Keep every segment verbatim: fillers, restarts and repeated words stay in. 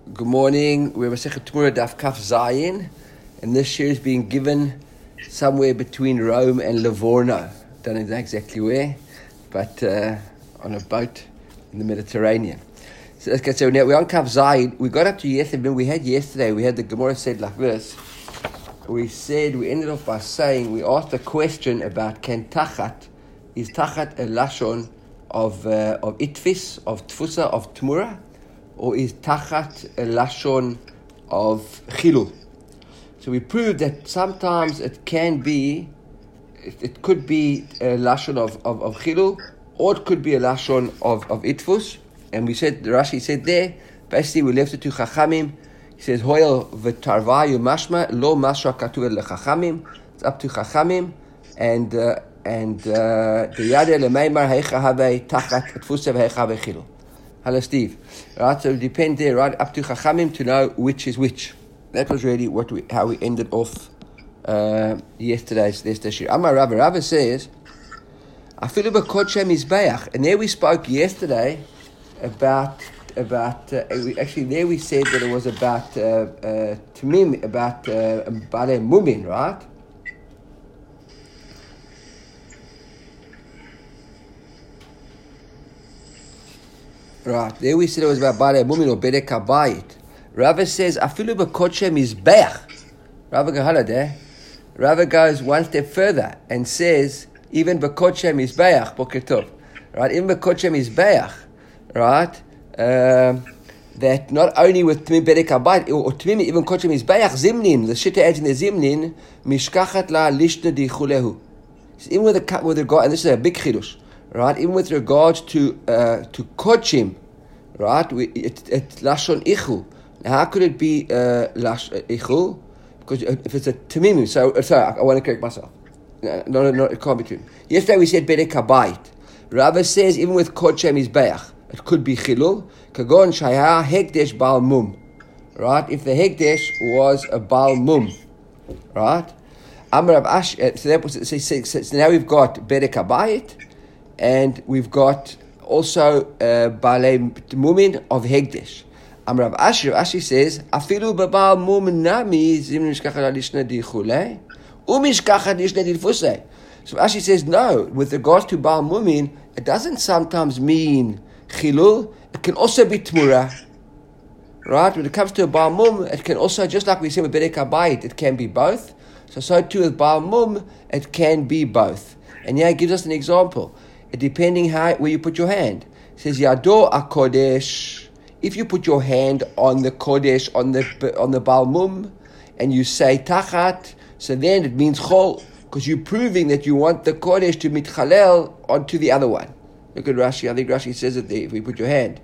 Good morning. We're Masechet Temurah Daf Kaf Zayin, and this year is being given somewhere between Rome and Livorno. Don't know exactly where, but uh, on a boat in the Mediterranean. So, okay, so now we're on Kaf Zayin. We got up to yesterday. We had yesterday. We had the Gemara said like this. We said we ended off by saying we asked a question about can tachat is tachat a lashon of uh, of itfis of tfusa of Temurah, or is tachat a lashon of chilul? So we proved that sometimes it can be, it, it could be a lashon of, of, of chilul, or it could be a lashon of, of itfus. And we said, Rashi said there, basically we left it to Chachamim. He says, Hoyel v'tarvayu mashma, lo mashra katuv lechachamim. It's up to Chachamim. And, uh, and, the yade lemeimar heicha havei tachat tfusa v'heicha havei chilul. Hello, Steve. Right, so it depends there, right, up to Chachamim to know which is which. That was really what we, how we ended off uh, yesterday's yesterday's shir. Amar Rava, Rava says, Afilu b'kodshe mizbeach. And there we spoke yesterday about, about uh, we, actually there we said that it was about uh, uh, Tamim, about uh, Bale Mumin, right? Right, there we said it was about Bale Mumin or Bedek HaBayit. Rava says, Afilu b'kodshe mizbeach. Rava goes, there. Rava goes one step further and says, even b'kodshe mizbeach, boker tov. Right, even b'kodshe mizbeach, right, um, that not only with Tamim Bedek HaBayit, or Tamim even kodshe mizbeach, zimnin, the shitta adds in the zimnin, mishkachat la lishna dichulehu. So even with the, with regard, and this is a big chidush, right, even with regards to, uh, to kodshim, right, we, it, it's lashon ichu. How could it be uh, lash uh, ichul? Because if it's a tamimim, so sorry, I, I want to correct myself. No, no, no, it can't be true. Yesterday we said bedek habayit. Rava says even with kodshe mizbeach, it could be chilul. Kagon shaya hekdesh bal mum, right? If the hekdesh was a bal mum, right? Amar Rav Ash. So, that was, so, so, so, so now we've got bedek habayit, and we've got also uh, bale mumin of hekdesh. Amar Rav Ashi, Rav Ashi says, Afilu b'bal mum nami zim mishkachat lishna dichulei umishkachat lishna difusei. So Ashi says, no, with regards to bal mumin, it doesn't sometimes mean chilul. It can also be tmura. Right? When it comes to a bal mum, it can also, just like we said with bedek habayit, it can be both. So so too with bal mum, it can be both. And yeah, he gives us an example. It depending how where you put your hand. It says Yado akodesh. If you put your hand on the kodesh, on the on the bal mum, and you say tachat, so then it means chol, because you're proving that you want the kodesh to mitchalel onto the other one. Look at Rashi. I think Rashi says it there. If you put your hand,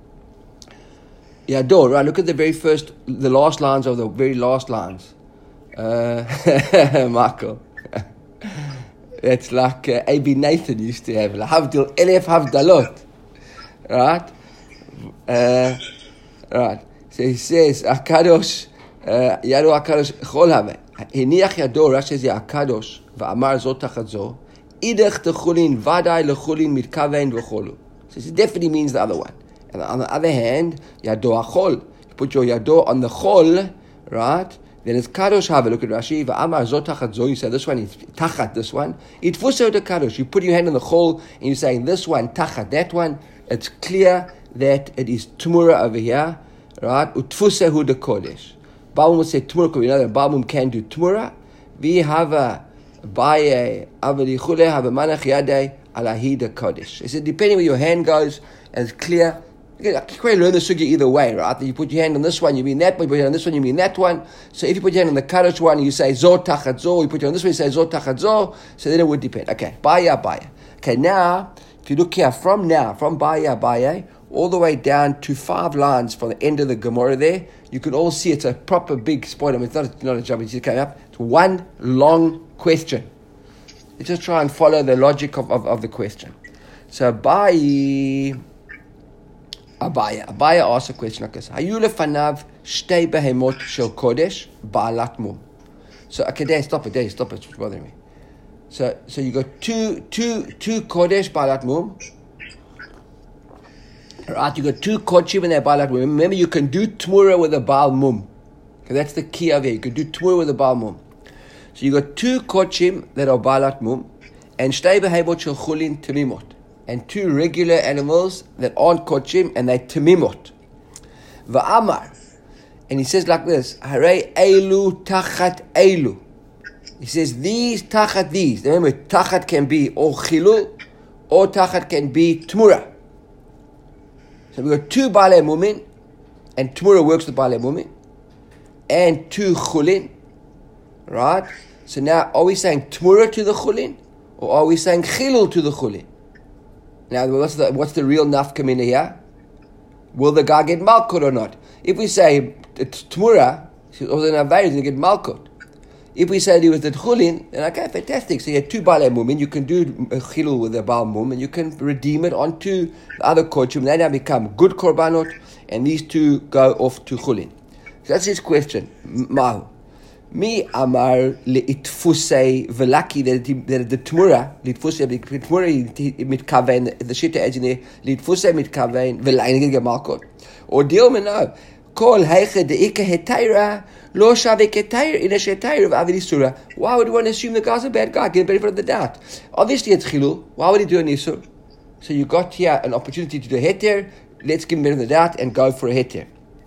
Yado, right? Look at the very first, the last lines of the very last lines. Uh, Michael, it's like uh, A B Nathan used to have Havdil Elef Havdalot, right? Uh, right. So he says, Akadosh, Yado Akadosh, Chol Hame. Hiniach Yado, Rashi says, Akadosh, Va'amar Zot Tachat Zo, Idech Techulin, Vadai Lechulin, Mitkavein V'cholu. So it definitely means the other one. And on the other hand, Yado Achol, you put your Yado on the Chol, right? Then it's Kadosh Have. Look at Rashi, Va'amar Zot Tachat Zo, you say this one is Tachat, this one. Itfuso de Kadosh, you put your hand on the Chol, and you say this one, Tachat, that one. It's clear that it is Temurah over here, right? Utfusehu de kodesh. Balmum will say Temurah, because we know that Balmum can do Temurah. Vi hava baye avadichule hava manach yadei alahi de kodesh. He said, depending where your hand goes, and it's clear. You can quite learn the sugya either way, right? You put your hand on this one, you mean that one. You put your hand on this one, you mean that one. So if you put your hand on the kadosh one, you say zo tachat zo. You put your hand on this one, you say zo tachat zo. So then it would depend. Okay, baya baya. Okay, now if you look here from now, from baya baya, all the way down to five lines from the end of the Gemara there, you can all see it's a proper big spoiler. I mean, it's not a, not a job, it's just coming up. It's one long question. You just try and follow the logic of, of, of the question. So, Abaye, Abaye, Abaye asks a question like this. Hayu lefanav shtei behemot shel kodesh ba'alat mum. So, okay, there, stop it, there, stop it, it's bothering me. So, so you got two, two, two kodesh ba'alat mum, Right, you got two kodshim and they're balat mum. Remember, you can do tmura with a baal mum. Okay, that's the key over here. You can do tmura with a baal mum. So you got two kodshim that are balat mum, and shtei behemot shel chulin temimot, and two regular animals that aren't kodshim and they temimot. Va'amar, and he says like this: Harei elu tachat elu. He says these tachat these. Remember, tachat can be or chilul, or tachat can be tmura. So we've got two Baalei Mumin, and Tmura works with Baalei Mumin, and two Chulin, right? So now, are we saying Tmura to the Chulin, or are we saying Chilul to the Chulin? Now, what's the what's the real nafkamina here? Will the guy get Malkut or not? If we say it's Tmura, or the Navayr is going to get Malkut. If we say it was the Chulin, then okay, fantastic. So you have two Baalei Mumin, you can do a Chilul with a Baal Mum, and you can redeem it onto the other Kodshim. They now become good Korbanot, and these two go off to Chulin. So that's his question. Mahu. Mi amar leitfusei velaki, that the Tmura, leitfusei, the Tmura mitkaven, the Shita edge in there, leitfusei mitkaven, velayin gemalkot. Or deal me no. Kol heiche deika hetaira, lo shavek hetair, in a shetair of Avid Isura. Why would you want to assume the guy's a bad guy? Get benefit of the doubt. Obviously it's chilul. Why would he do an Isur? So you got here an opportunity to do a heter. Let's give him benefit of the doubt and go for a heter.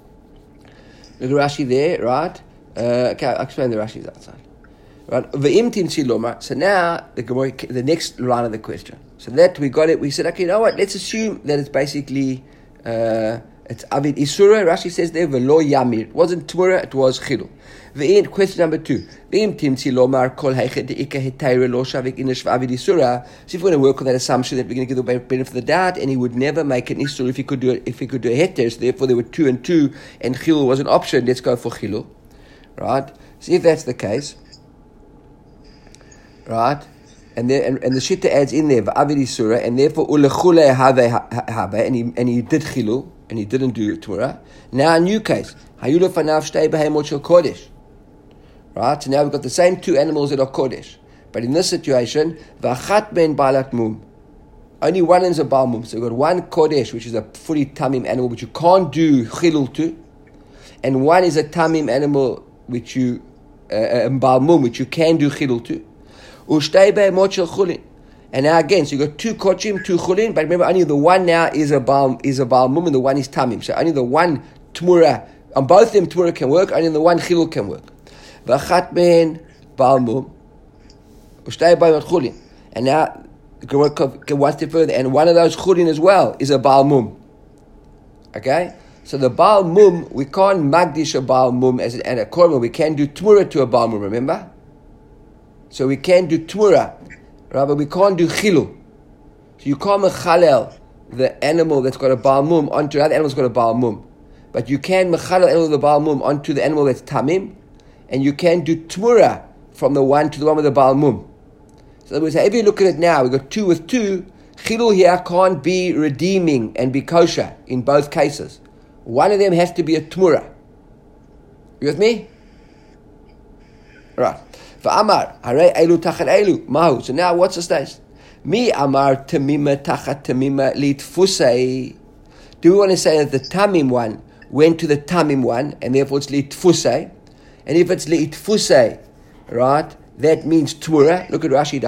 Look at Rashi there, right? Uh, okay, I'll explain the Rashi's outside. Right? So now the the next line of the question. So that we got it. We said, okay, you know what? Let's assume that it's basically uh, it's Avid Isura. Rashi says there, v'lo yamir. It wasn't Tmura, it was Chilul. Ve'in, question number two. Ve'im timtzi lomar kol heiche de'ika hetayre lo shavik inish v'avid Isura. So if we're going to work on that assumption that we're going to give the benefit of the doubt, and he would never make an Isur if he could do it, if he could do a heter. So therefore there were two and two, and Chilul was an option. Let's go for Chilul. Right? See if that's the case. Right? And the, and, and the Shitta adds in there, v'avid Isura, and therefore ulechule have have, and he and he did Chilul, and he didn't do Torah. Now a new case. Hayulu fanav shtei behemot shel kodesh. Right? So now we've got the same two animals that are kodesh. But in this situation, v'achat ben balat mum. Only one is a baal mum. So we've got one kodesh, which is a fully tamim animal, which you can't do chilul to. And one is a tamim animal, which you, uh, a baal mum, which you can do chilul to. Ushtei behemot shel chulin. And now again, so you got two kodshim, two chulin, but remember only the one now is a baal is a baal mum and the one is tamim. So only the one tmura, on both of them tmura can work, only the one chilul can work. V'achat ben baal mum, ushtei behemot chulin. And now go one step further, and one of those chulin as well is a baal mum. Okay, so the baal mum, we can't magdish a baal mum as an, a korban. We can do tmura to a baal mum. Remember, so we can do tmura. Right, but we can't do chilul. So you can't mechalel the animal that's got a baal mum onto the other animal that's got a baal mum. But you can mechalel the animal with the baal mum onto the animal that's tamim, and you can do tmura from the one to the one with the baal mum. So we say, if you look at it now, we've got two with two. Chilul here can't be redeeming and be kosher in both cases. One of them has to be a tmura. You with me? Right. V'amar, harei elu tachat elu, mahu. So now what's the stage? Mi amar tamima tachat tamima litfusei. Do we want to say that the tamim one went to the tamim one, and therefore it's litfusei? And if it's litfusei, right, that means tmura. Look at Rashi.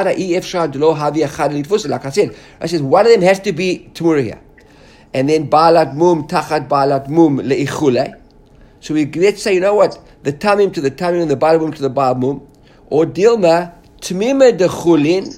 Like I said, I says one of them has to be tmura here. And then balat mum tachat balat mum leichule. So we let's say, you know what? The tamim to the tamim and the baal mum to the baal mum, or dilma tmima de chulin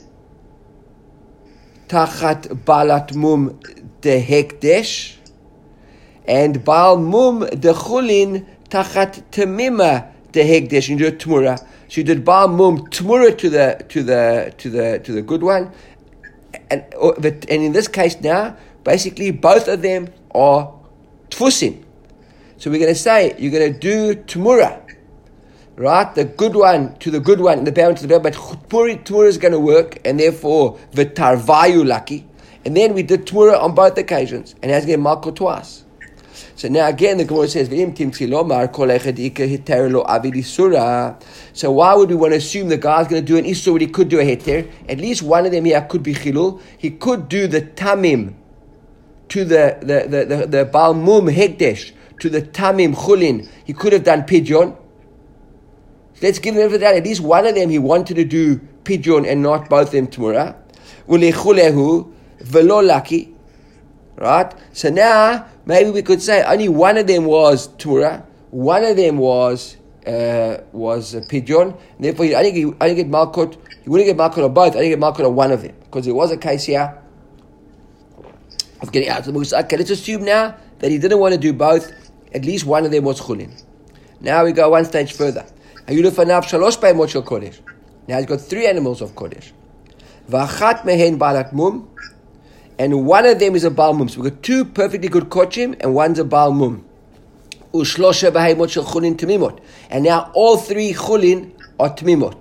tachat balat mum de hekdesh, and baal mum de chulin tachat tmima de hekdesh. You do a tmura. So you did baal mum tmura to the to the to the to the good one, and and in this case now, basically both of them are tfusim. So we're going to say, you're going to do tmura, right? The good one to the good one, the bad one to the bad, but tmura is going to work, and therefore, v'tarvayu lucky. And then we did tmura on both occasions, and has get malko twice. So now again, the Gemara says, v'im timtzi lomar kol echad ika hiter lo avid isura. So why would we want to assume the guy's going to do an isur when he could do a heter? At least one of them here could be chilul. He could do the tamim to the, the, the, the, the Baal Mum Hekdesh, to the Tamim Chulin, he could have done Pidyon. Let's give them that. At least one of them he wanted to do Pidyon and not both of them Tmura. Ulechulehu velo laki. Right? So now, maybe we could say only one of them was Tmura, one of them was uh, was uh, Pidyon, and therefore he only, he only get Malkut, he wouldn't get Malkut on both, only get Malkut on one of them. Because there was a case here of getting out of the Musa. Okay, let's assume now that he didn't want to do both, at least one of them was Chulin. Now we go one stage further. Now he's got three animals of Kodesh. V'achat mehen balat mum, and one of them is a Baal Mum. So we've got two perfectly good Kochim, and one's a Baal Mum. Ushlosha behemot shel Chulin Tamimot. And now all three Chulin are Tamimot.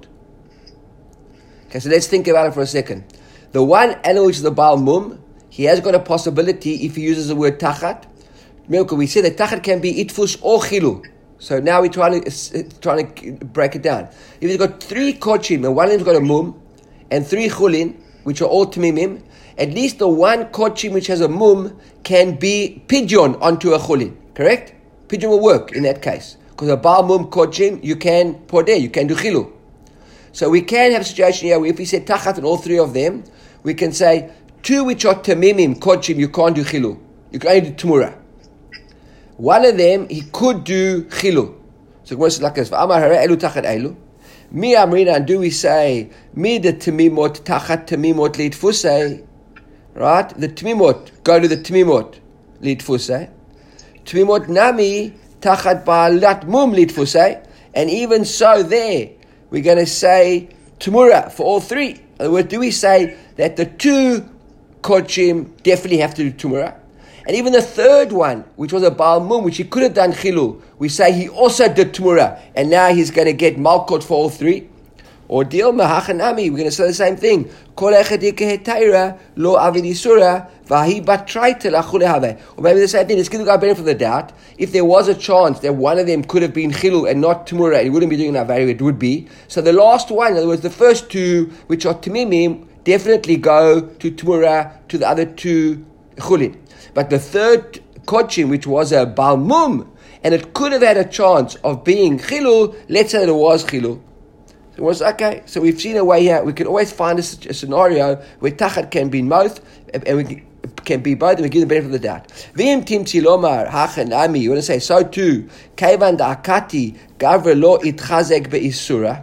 Okay, so let's think about it for a second. The one animal which is the Baal Mum, he has got a possibility if he uses the word Tachat. Remember, we said that Tachat can be Itfus or Chilu. So now we're trying to, uh, trying to break it down. If he's got three Kochim, and one of them's got a Mum, and three Chulin, which are all Tamimim, at least the one Kochim which has a Mum can be Pidyon onto a Chulin. Correct? Pidyon will work in that case. Because a Baal Mum Kochim, you can Podeh, you can do Chilu. So we can have a situation here where if we say Tachat on all three of them, we can say, two which are Tamimim, Kochim, you can't do Chilu. You can only do Tmura. One of them, he could do Chilu. So it's like this. V'amar harei elu tachat elu. Mi amrina, and do we say, mi the Tamimot, Tachat Tamimot Litfusei. Right? The Tamimot, go to the Tamimot Litfusei. Tamimot Nami, Tachat Ba'alat Mum Litfusei. And even so there, we're going to say Tmura for all three. In other words, do we say that the two Kochim definitely have to do Tmura? And even the third one, which was a Baal Mum, which he could have done Chilu, we say he also did Tmura, and now he's going to get Malkot for all three. Or Dil Mahachanami, we're going to say the same thing. Kol echad yikeh lo avidisura vahi batraita lachulehave. Or maybe the same thing. Let's give the guy benefit of the doubt. If there was a chance that one of them could have been Chilu and not Tmura, he wouldn't be doing that value, it would be. So the last one, in other words, the first two, which are Tamimim, definitely go to Tmura, to the other two Chulin. But the third Kochim, which was a Baal Mum, and it could have had a chance of being Chilu, let's say that it was Chilu. So it was okay. So we've seen a way here. We can always find a, a scenario where Tachat can be both, and we can, can be both, and we give the benefit of the doubt. V'im timtzi lomar hachanami. You want to say so too? Keivan da'akati gavra lo itchazek be'isura.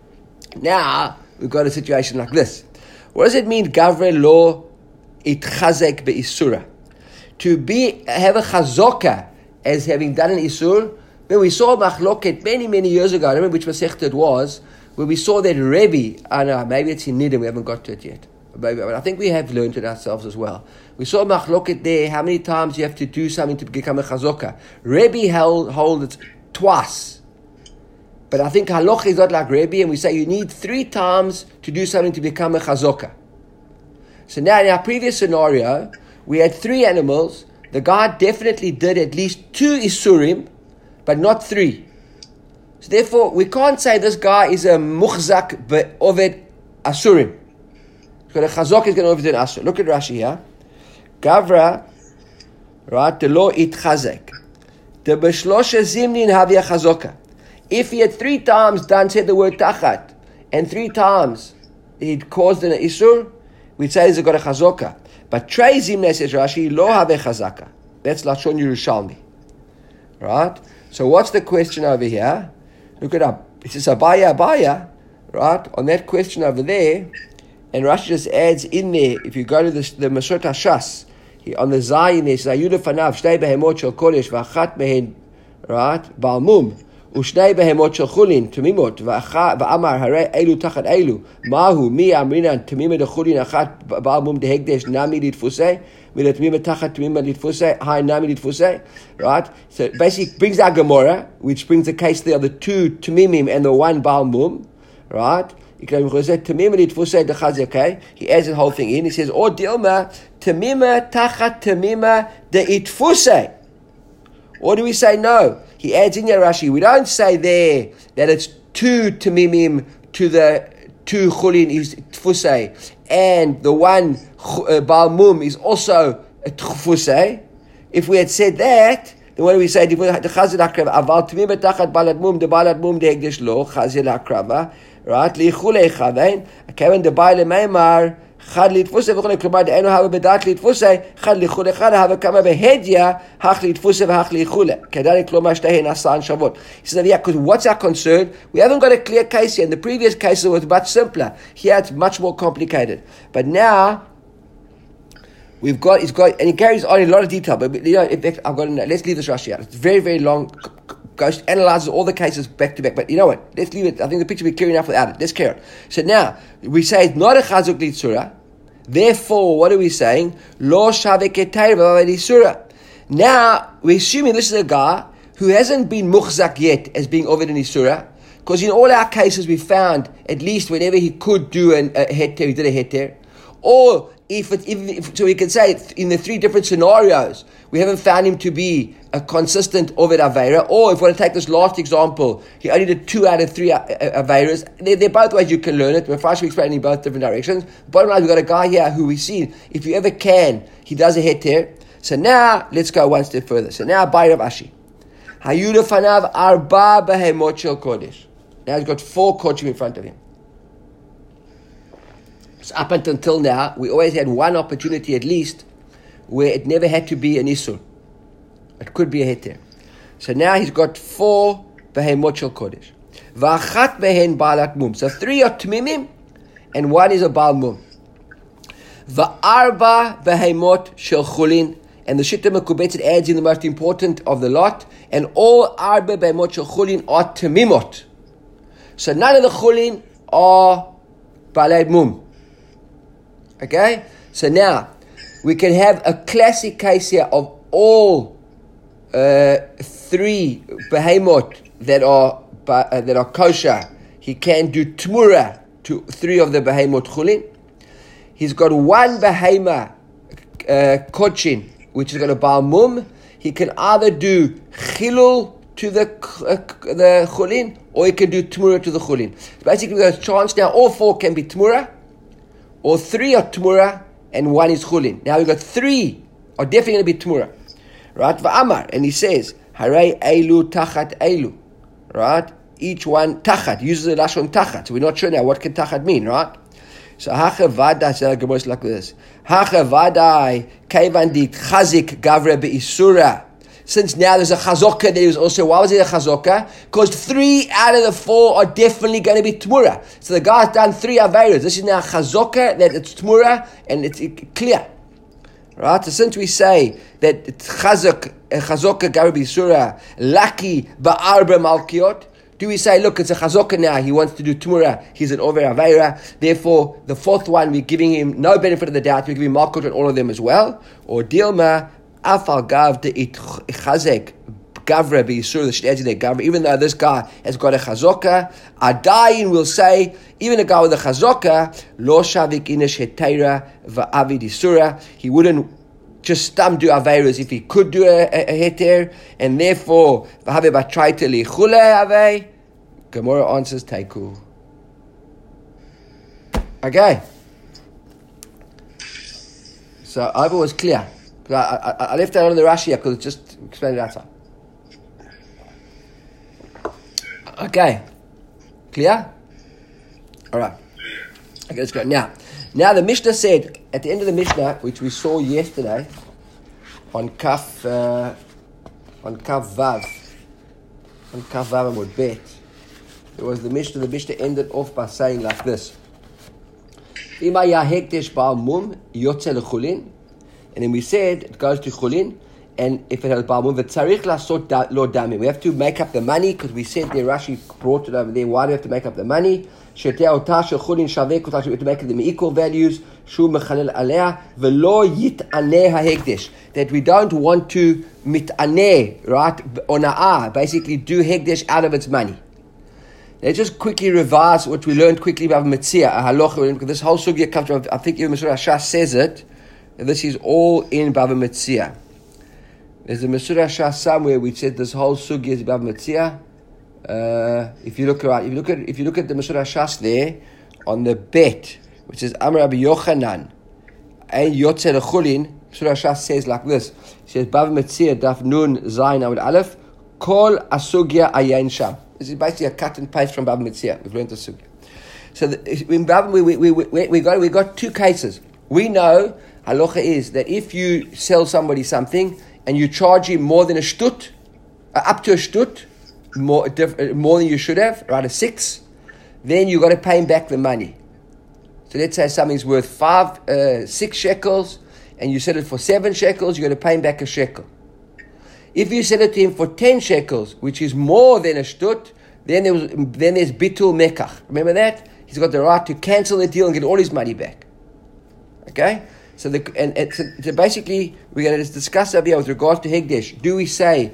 Now we've got a situation like this. What does it mean? Gavra lo itchazek be'isura. To be have a chazoka as having done an isur. When we saw Machloket many many years ago, I don't remember which Masechta it was, where we saw that Rebbe, I know maybe it's in Nidam, we haven't got to it yet. Maybe, but I think we have learned it ourselves as well. We saw Machloket there, how many times you have to do something to become a chazoka. Rebbe held holds it twice. But I think Halacha is not like Rebbe, and we say you need three times to do something to become a chazoka. So now in our previous scenario, we had three animals. The guy definitely did at least two isurim, but not three. So therefore, we can't say this guy is a muchzak be'oved asurim. Because a chazok is going to oved an asur. Look at Rashi here. Gavra, right, the lo itchazek. The beshlosha zimnin havia chazoka. If he had three times done, said the word tachat, and three times he'd caused an isur, we'd say he's got a chazoka. But Trei Zimne, says Rashi, lo have chazaka. That's Lashon Yerushalmi. Right? So what's the question over here? Look it up. It says Abaya, Abaya. Right? On that question over there, and Rashi just adds in there, if you go to the, the Masot HaShas, on the Zayin, there says, Ayuda fanav, shtei behemot shel kodesh, v'achat mehen, right? Baal Mum. ושני בהמות של חולין, תמימות, ואמר, הרי אלו תחת אלו, מהו, מי אמרינן, תמימה דחולין אחת, בעל מום דהקדש, נמי לתפוסי, ולתמימה תחת תמימה לתפוסי, היי נמי לתפוסי, right? So basically brings our Gemara, which brings the case there of the two Tamimim and the one Baal Mum, right? He adds the whole thing in, he says, or Dilma, Tamima tachat Tamima de itfusei. Or do we say no? He adds in your Rashi, we don't say there that it's two Tamimim to the two Chulin is Tfusei, and the one uh, Baal Mum is also tchufusei. If we had said that, then what do we say? The chazir akrava. Aval tmim betachat balat mum, the balat mum de hekdesh lo, chazir akrava. Right? Lichulei chavein. Kevin the baile meimar. Chad litfusei v'chulei. K'lomar de'enu hava bedat litfusei. Chad lichulei chad hava kama behedya. Hach litfusei v'hach lichulei. Kedari k'lomar shtehei nasan shavot. He says, yeah, because what's our concern? We haven't got a clear case here. In the previous cases, it was much simpler. Here it's much more complicated. But now, we've got, he's got, and he carries on in a lot of detail, but, you know, in fact, I've got, let's leave this Rashi out. It's very, very long, goes, analyzes all the cases back to back, but you know what, let's leave it, I think the picture will be clear enough without it. Let's carry on. So now, we say it's not a chazuk litzura, therefore, what are we saying? Lo shaveh ketayr v'avadisura. Now, we're assuming this is a guy who hasn't been muchzak yet as being over in Isura, because in all our cases we found, at least whenever he could do an, a heter, he did a heter, or If, it, if, if so, we can say in the three different scenarios, we haven't found him to be a consistent Oved Aveira. Or if we want to take this last example, he only did two out of three Aveiras. They're, they're both ways you can learn it. We're first explaining in both different directions. Bottom line, we've got a guy here who we see, if you ever can, he does a heter. So now, let's go one step further. So now, Bayrav Ashi. Hayuda Fanav Arba Behemot Shel Kodesh. Now he's got four kodesh in front of him. So up until now, we always had one opportunity at least where it never had to be an Isur. It could be a Heter. So now he's got four Behemot Shel Kodesh. V'achat behen Baalat Mum. So three are Tmimim and one is a Baal Mum. V'arba Behemot Shel Chulin. And the Shitta Mekubetzet adds in the most important of the lot. And all Arba Behemot Shel Chulin are Tmimot. So none of the Chulin are Baalat Mum. Okay, so now we can have a classic case here of all uh, three behemoth that are uh, that are kosher. He can do tmura to three of the behemoth chulin. He's got one behemoth uh, kochin, which is got a baal mum. He can either do chilul to the uh, the chulin, or he can do tmura to the chulin. So basically, there's a chance now. All four can be tmura. Or three are Tmura and one is Chulin. Now we've got three are definitely going to be Tmura. Right? Va'amar. And he says, Haray Eilu Tachat Eilu. Right? Each one Tachat. Uses the Lashon Tachat. So we're not sure now what can Tachat mean, right? So Hacha Vadai, so the Gemara is like this. Hacha Vadai Kaivan Dik Chazik Gavre Be'isura. Since now there's a chazokah, there is also, why was it a chazokah? Because three out of the four are definitely going to be tmura. So the guy's done three aveiros. This is now a chazokah, that it's tmura, and it's clear. Right? So since we say that it's chazok, chazokah garabi surah, laki ba'arba malkiot, do we say, look, it's a chazokah now, he wants to do tmura, he's an over aveira, therefore the fourth one, we're giving him no benefit of the doubt, we're giving malkiot on all of them as well? Or dilma, Afal gav de it chazek gavra b'yisur the shtedzi de gavra. Even though this guy has got a chazokah, Adayin will say even a guy with a chazokah lo shavik inesh hetera va'avid isura. He wouldn't just stum do aveiros if he could do a, a, a heter, and therefore v'have b'traita lichule avei. Gemara answers teiku. Okay. So I hope it was clear. I, I, I left that on the Rashi because it just explained it outside. Okay. Clear? Alright. Okay, let's go. Now, now the Mishnah said, at the end of the Mishnah, which we saw yesterday, on Kaf, uh, on Kaf Vav, on Kaf Vav Amud Bet, there was the Mishnah, the Mishnah ended off by saying like this. Ima yahekdesh ba'al mum yotze lechulin. And then we said it goes to chulin, and if it has balmum, v'tzarich lasot lo damim. We have to make up the money because we said there. Rashi brought it over there. Why do we have to make up the money? Shetei otah shel chulin shaveh kotash. We have to make them equal values. Shu mechanel alea v'lo yitaneh hahekdesh. That we don't want to mitaneh, right? Ona'ah, basically do hekdesh out of its money. Let's just quickly revise what we learned quickly about Metzia, a halacha, because this whole sugya comes from, I think even Mesur Hashas says it. This is all in Bava Metzia. There's a Mesur Hashas somewhere which said this whole sugi is Bava Metzia. Uh, if you look around, if you look at if you look at the Mesur Hashas there on the bet, which says Amar Rabbi Yochanan, Ein Yotze Lechulin. Surah Shas says like this. It says, Bava Metzia Daf Nun Zayin Amud Aleph, Kol Asugya Ayin Sham. This is basically a cut and paste from Bava Metzia. We've learned the Sugya. So the, in Bava, we, we, we, we, we, got, we got two cases. We know, halacha is, that if you sell somebody something and you charge him more than a shtut, uh, up to a shtut, more, more than you should have, right, a six, then you've got to pay him back the money. So let's say something's worth five, uh, six shekels, and you sell it for seven shekels, you've got to pay him back a shekel. If you sell it to him for ten shekels, which is more than a shtut, then, there was, then there's bitul mekach. Remember that? He's got the right to cancel the deal and get all his money back. Okay? So, the, and, and so, so basically, we're going to discuss over here with regards to Hegdesh. Do we say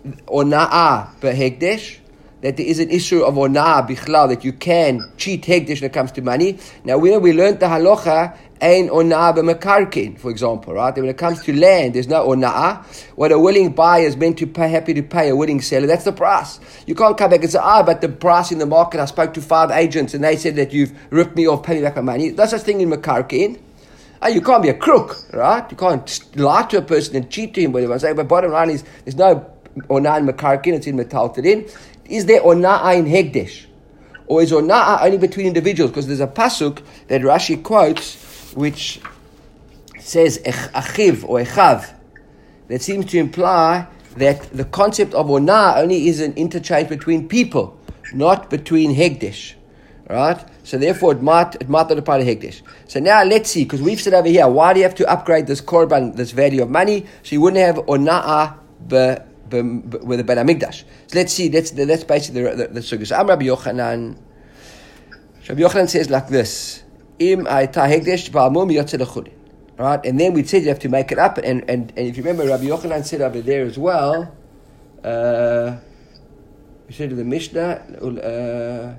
ona'ah b'Hegdesh? That there is an issue of ona'ah bichlal, that you can cheat Hegdesh when it comes to money. Now, we know we learned the halacha, ein ona'ah b'mekarkin, for example, right? And when it comes to land, there's no ona'ah. What a willing buyer is meant to pay, happy to pay a willing seller, that's the price. You can't come back and say, ah, but the price in the market, I spoke to five agents and they said that you've ripped me off, pay me back my money. That's such thing in mekarkin. Oh, you can't be a crook, right? You can't lie to a person and cheat to him, whatever I'm saying. But bottom line is, there's no ona'ah in mekarkin, it's in metaltadin. Is there ona'ah in Hegdesh? Or is ona'ah only between individuals? Because there's a pasuk that Rashi quotes, which says achiv or echav, that seems to imply that the concept of ona'ah only is an interchange between people, not between Hegdesh. Right? So therefore it might it might not apply to Hegdesh. So now let's see, because we've said over here, why do you have to upgrade this korban, this value of money? So you wouldn't have ona'ah be, be, be, with the Ben HaMikdash. So let's see, that's, that's basically the, the, the sugya. So Am Rabbi Yochanan, Rabbi Yochanan says like this, Im Aita Hegdesh Ba'amum Yotzeh L'chulin. Right? And then we said you have to make it up, and, and, and if you remember, Rabbi Yochanan said over there as well, uh, we said to the Mishnah, uh,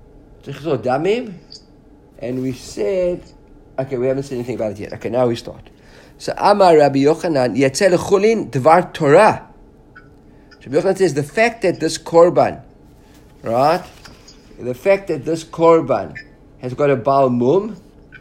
and we said, okay, we haven't said anything about it yet. Okay, now we start. So Amar Rabbi Yochanan, Yotzeh L'chulin Dvar Torah. Rabbi Yochanan says the fact that this korban, right, the fact that this korban has got a Baal Mum,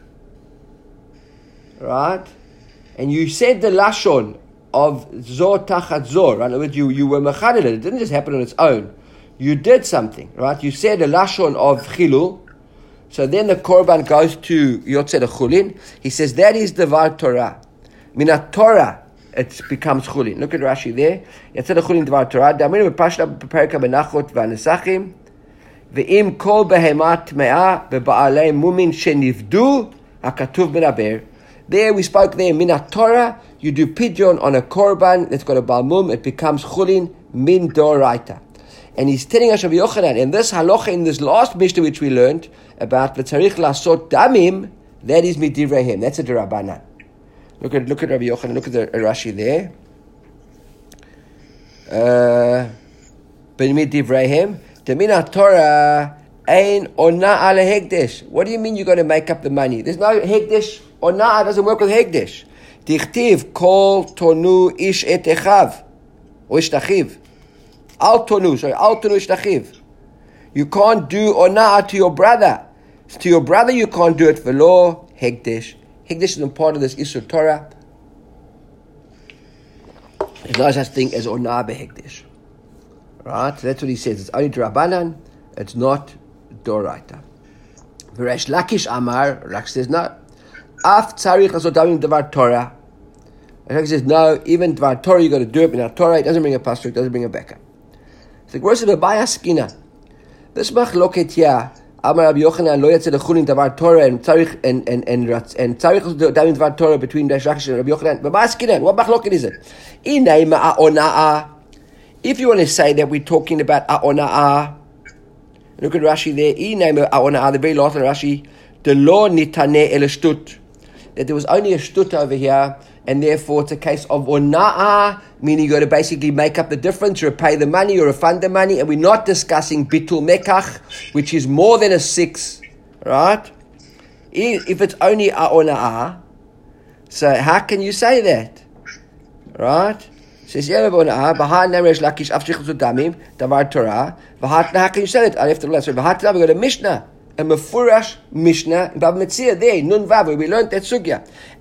right, and you said the Lashon of Zor Tachat Zor, right, in other words, you, you were mechadel, it didn't just happen on its own. You did something, right? You said a lashon of chilul, so then the korban goes to Yotzeh L'chulin. He says that is Dvar Torah. Minat Torah, it becomes chulin. Look at Rashi there. Yotzeh L'chulin Dvar Torah. Daminu b'pashta b'perka b'nachot v'anesachim ve'im kol behemat me'ah be'ba'alei mumin shenivdu hakatuv menaber. There we spoke there, Minat Torah, you do pidyon on a korban that's got a balmum, it becomes chulin min doraita. And he's telling us, Rabbi Yochanan, in this halacha, in this last Mishnah which we learned about v'tzarich lasot damim, that is midivrehem. That's a derabanan. Look at look at Rabbi Yochanan. Look at the Rashi there. Ben midivrehem, demina Torah ein ona'ah lehegdesh. What do you mean you got to make up the money? There's no hegdesh. Ona'ah doesn't work with hegdesh. Dichtiv kol tonu ish et echav or ish tachiv. Al tonu, sorry, al tonu ishtachiv. You can't do ona'ah to your brother. To your brother you can't do it. V'lo hegdesh. Hegdesh is a part of this Isur Torah. There's no such thing as ona'ah behegdesh. Right? So that's what he says. It's only Drabanan. It's not Doraita. V'resh Lakish Amar, Lakish says no. Af tzarich lasot damim Dvar Torah. Lakish says no, even Dvar Torah you got to do it. In our Torah it doesn't bring a pasuk, it doesn't bring a backup. The words of the Baya Skina. This machloket here, Amar Rabbi Yochanan lo Yotzeh L'chulin Dvar Torah and tzarich and and and and tzarich damim Dvar Torah between Reish Lakish and Rabbi Yochanan. But Baya Skina, what machloket is it? Inay ma'ona'ah. If you want to say that we're talking about a'ona'ah, look at Rashi there. Inay ma'ona'ah, the very last of Rashi, the lo nitaneh el shtut, that there was only a shtut over here, and therefore it's a case of ona'ah, meaning you got to basically make up the difference, repay the money or refund the money, and we're not discussing bitul mekach, which is more than a six, right? If it's only a ona'ah, so how can you say that, right? Says yeah, ona'ah, b'ha nem Reish Lakish af shich damim davar Torah, v'hat how can you say that? I have to learn. So v'hat we got a Mishnah, a mefurash Mishnah in Bava Metzia there, Nun Vav, where we learned that sugya.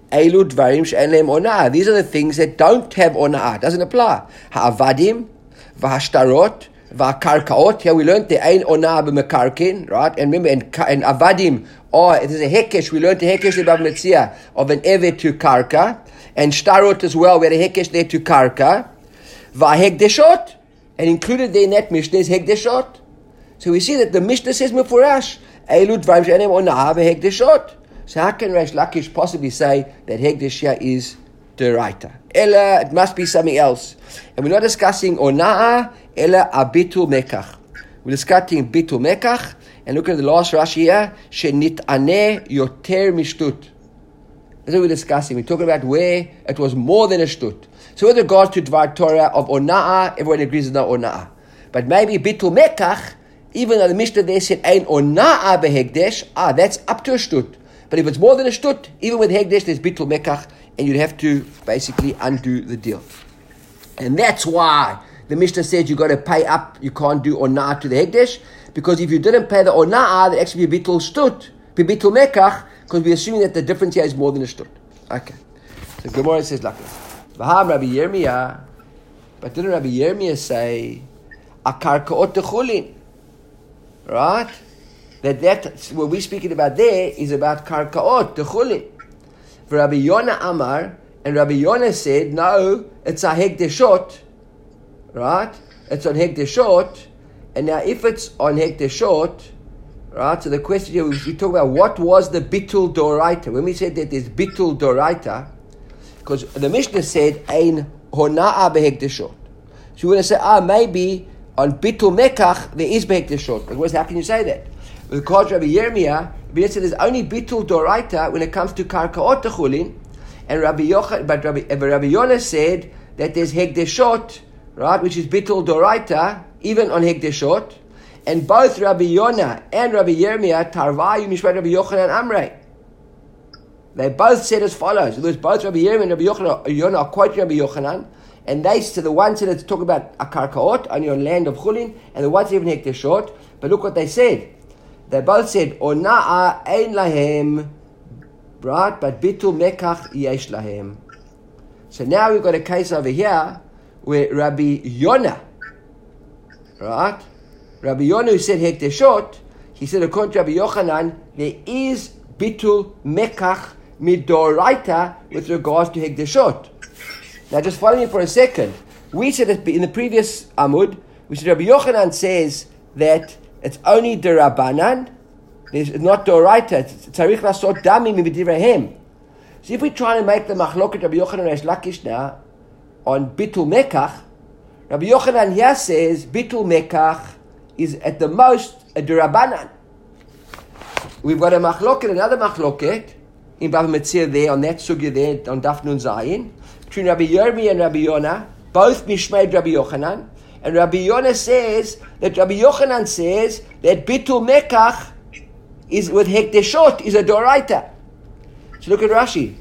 Eilu dvarim she'en lehem ona'ah. These are the things that don't have ona'ah. Doesn't apply. Ha'avadim, v'hashtarot, v'hakarkaot. Here we learned there ain't ona'ah b'mekarkin, right? And remember, and, and avadim, or there's a hekesh. We learned the hekesh in Bava Metzia of an evet to karka. And shtarot as well. We had a hekesh there to karka. V'hegdeshot. And included there in that Mishnah is hegdeshot. So we see that the Mishnah says mufurash. Eilu dvarim she'en lehem ona'ah v'hegdeshot. So how can Reish Lakish possibly say that Hegdesh here is Deraita? Ella, it must be something else. And we're not discussing Ona'ah, Ella abitul mekach. We're discussing bitul mekach, and look at the last Rashi here, Shenit'aneh yoter mishtut. That's what we're discussing. We're talking about where it was more than a shtut. So with regards to Dvar Torah of Ona'ah, everyone agrees it's not Ona'ah. But maybe bitul mekach, even though the Mishnah there said Ein Ona'ah behegdesh, ah, that's up to a shtut. But if it's more than a shtut, even with Hegdesh, there's bitul mekach, and you'd have to basically undo the deal. And that's why the Mishnah said you got to pay up, you can't do ona'ah to the Hegdesh, because if you didn't pay the ona'ah, there'd actually be bitul shtut, be bitul mekach, because we're assuming that the difference here is more than a shtut. Okay. So Gemara says like this. V'ham Rabbi Yirmiyah, but didn't Rabbi Yirmiyah say, akarkaot techulin, right? That that what we're speaking about there is about karkaot, techulin. For Rabbi Yonah Amar, and Rabbi Yonah said, no, it's a hegdeshot, right? It's on hegdeshot, and now if it's on hegdeshot, right? So the question here, we talk about what was the bitul doraita. When we said that there's bitul doraita, because the Mishnah said ein hona'ah behegdeshot. So we're going to say, ah, maybe on bitul mekach there is behegdeshot. Because how can you say that? Because Rabbi Yirmiyah, Rabbi Yirmiyah said there's only bitul doraita when it comes to karkaot techulin, and Rabbi Yochanan, but Rabbi, Rabbi Yonah said that there's hegdeshot, right, which is bitul doraita, even on hegdeshot, and both Rabbi Yonah and Rabbi Yirmiyah tarvayu mishpat Rabbi Yochanan amrei. They both said as follows. There's both Rabbi Yirmiyah and Rabbi Yochanan, Yonah are quoting Rabbi Yochanan, and they said the one said it's talking about a karkaot, only on land of chulin, and the one said even hegdeshot. But look what they said. They both said, Ona'ah ein lahem, right? But bitul mekach yesh lahem. So now we've got a case over here where Rabbi Yonah, right? Rabbi Yonah who said hegdeshot, he said according to Rabbi Yochanan, there is bitul mekach midoraita with regards to hegdeshot. Now just follow me for a second. We said that in the previous Amud, we said Rabbi Yochanan says that it's only the Rabbanan. It's not the Oraita. Tzarich lasot damim b'divrehem. So if we try to make the machloket Rabbi Yochanan and Reish Lakish now on bitul mekach, Rabbi Yochanan here says bitul mekach is at the most a Rabbanan. We've got a machloket, another machloket in Bava Metzia there on that sugya there on Daf Nun Zayin between Rabbi Yirmiyah and Rabbi Yonah, both mishmei Rabbi Yochanan. And Rabbi Yonah says that Rabbi Yochanan says that bitul mekach is with hekdeshot is a doraita. So look at Rashi.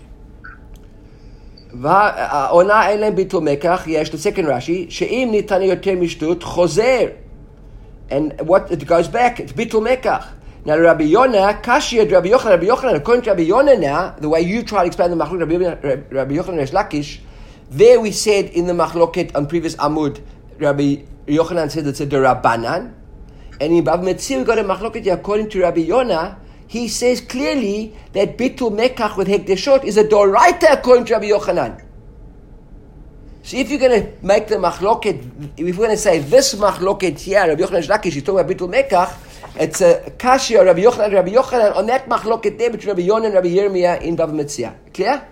Ona elem bitul mekach. Yes, the second Rashi. She'im nitani yoter mishtut chozer. And what it goes back. It's bitul mekach. Now Rabbi Yonah, Kashia, Rabbi Yochanan, Rabbi Yochanan. According to Rabbi Yonah now, the way you try to explain the machlok Rabbi, Rabbi Yochanan Reish Lakish, there we said in the machloket on previous Amud, Rabbi Yochanan said it's a Derabanan, and in Bava Metzia we got a machloket according to Rabbi Yonah. He says clearly that bitul mekach with hekdeshot is a doraita according to Rabbi Yochanan. So if you're going to make the machloket, if we're going to say this machloket here, Rabbi Yochanan Reish Lakish is talking about bitul mekach, it's a kashia Rabbi Yochanan, Rabbi Yochanan on that machloket there between Rabbi Yonah and Rabbi Yirmiyah in Bava Metzia. Clear?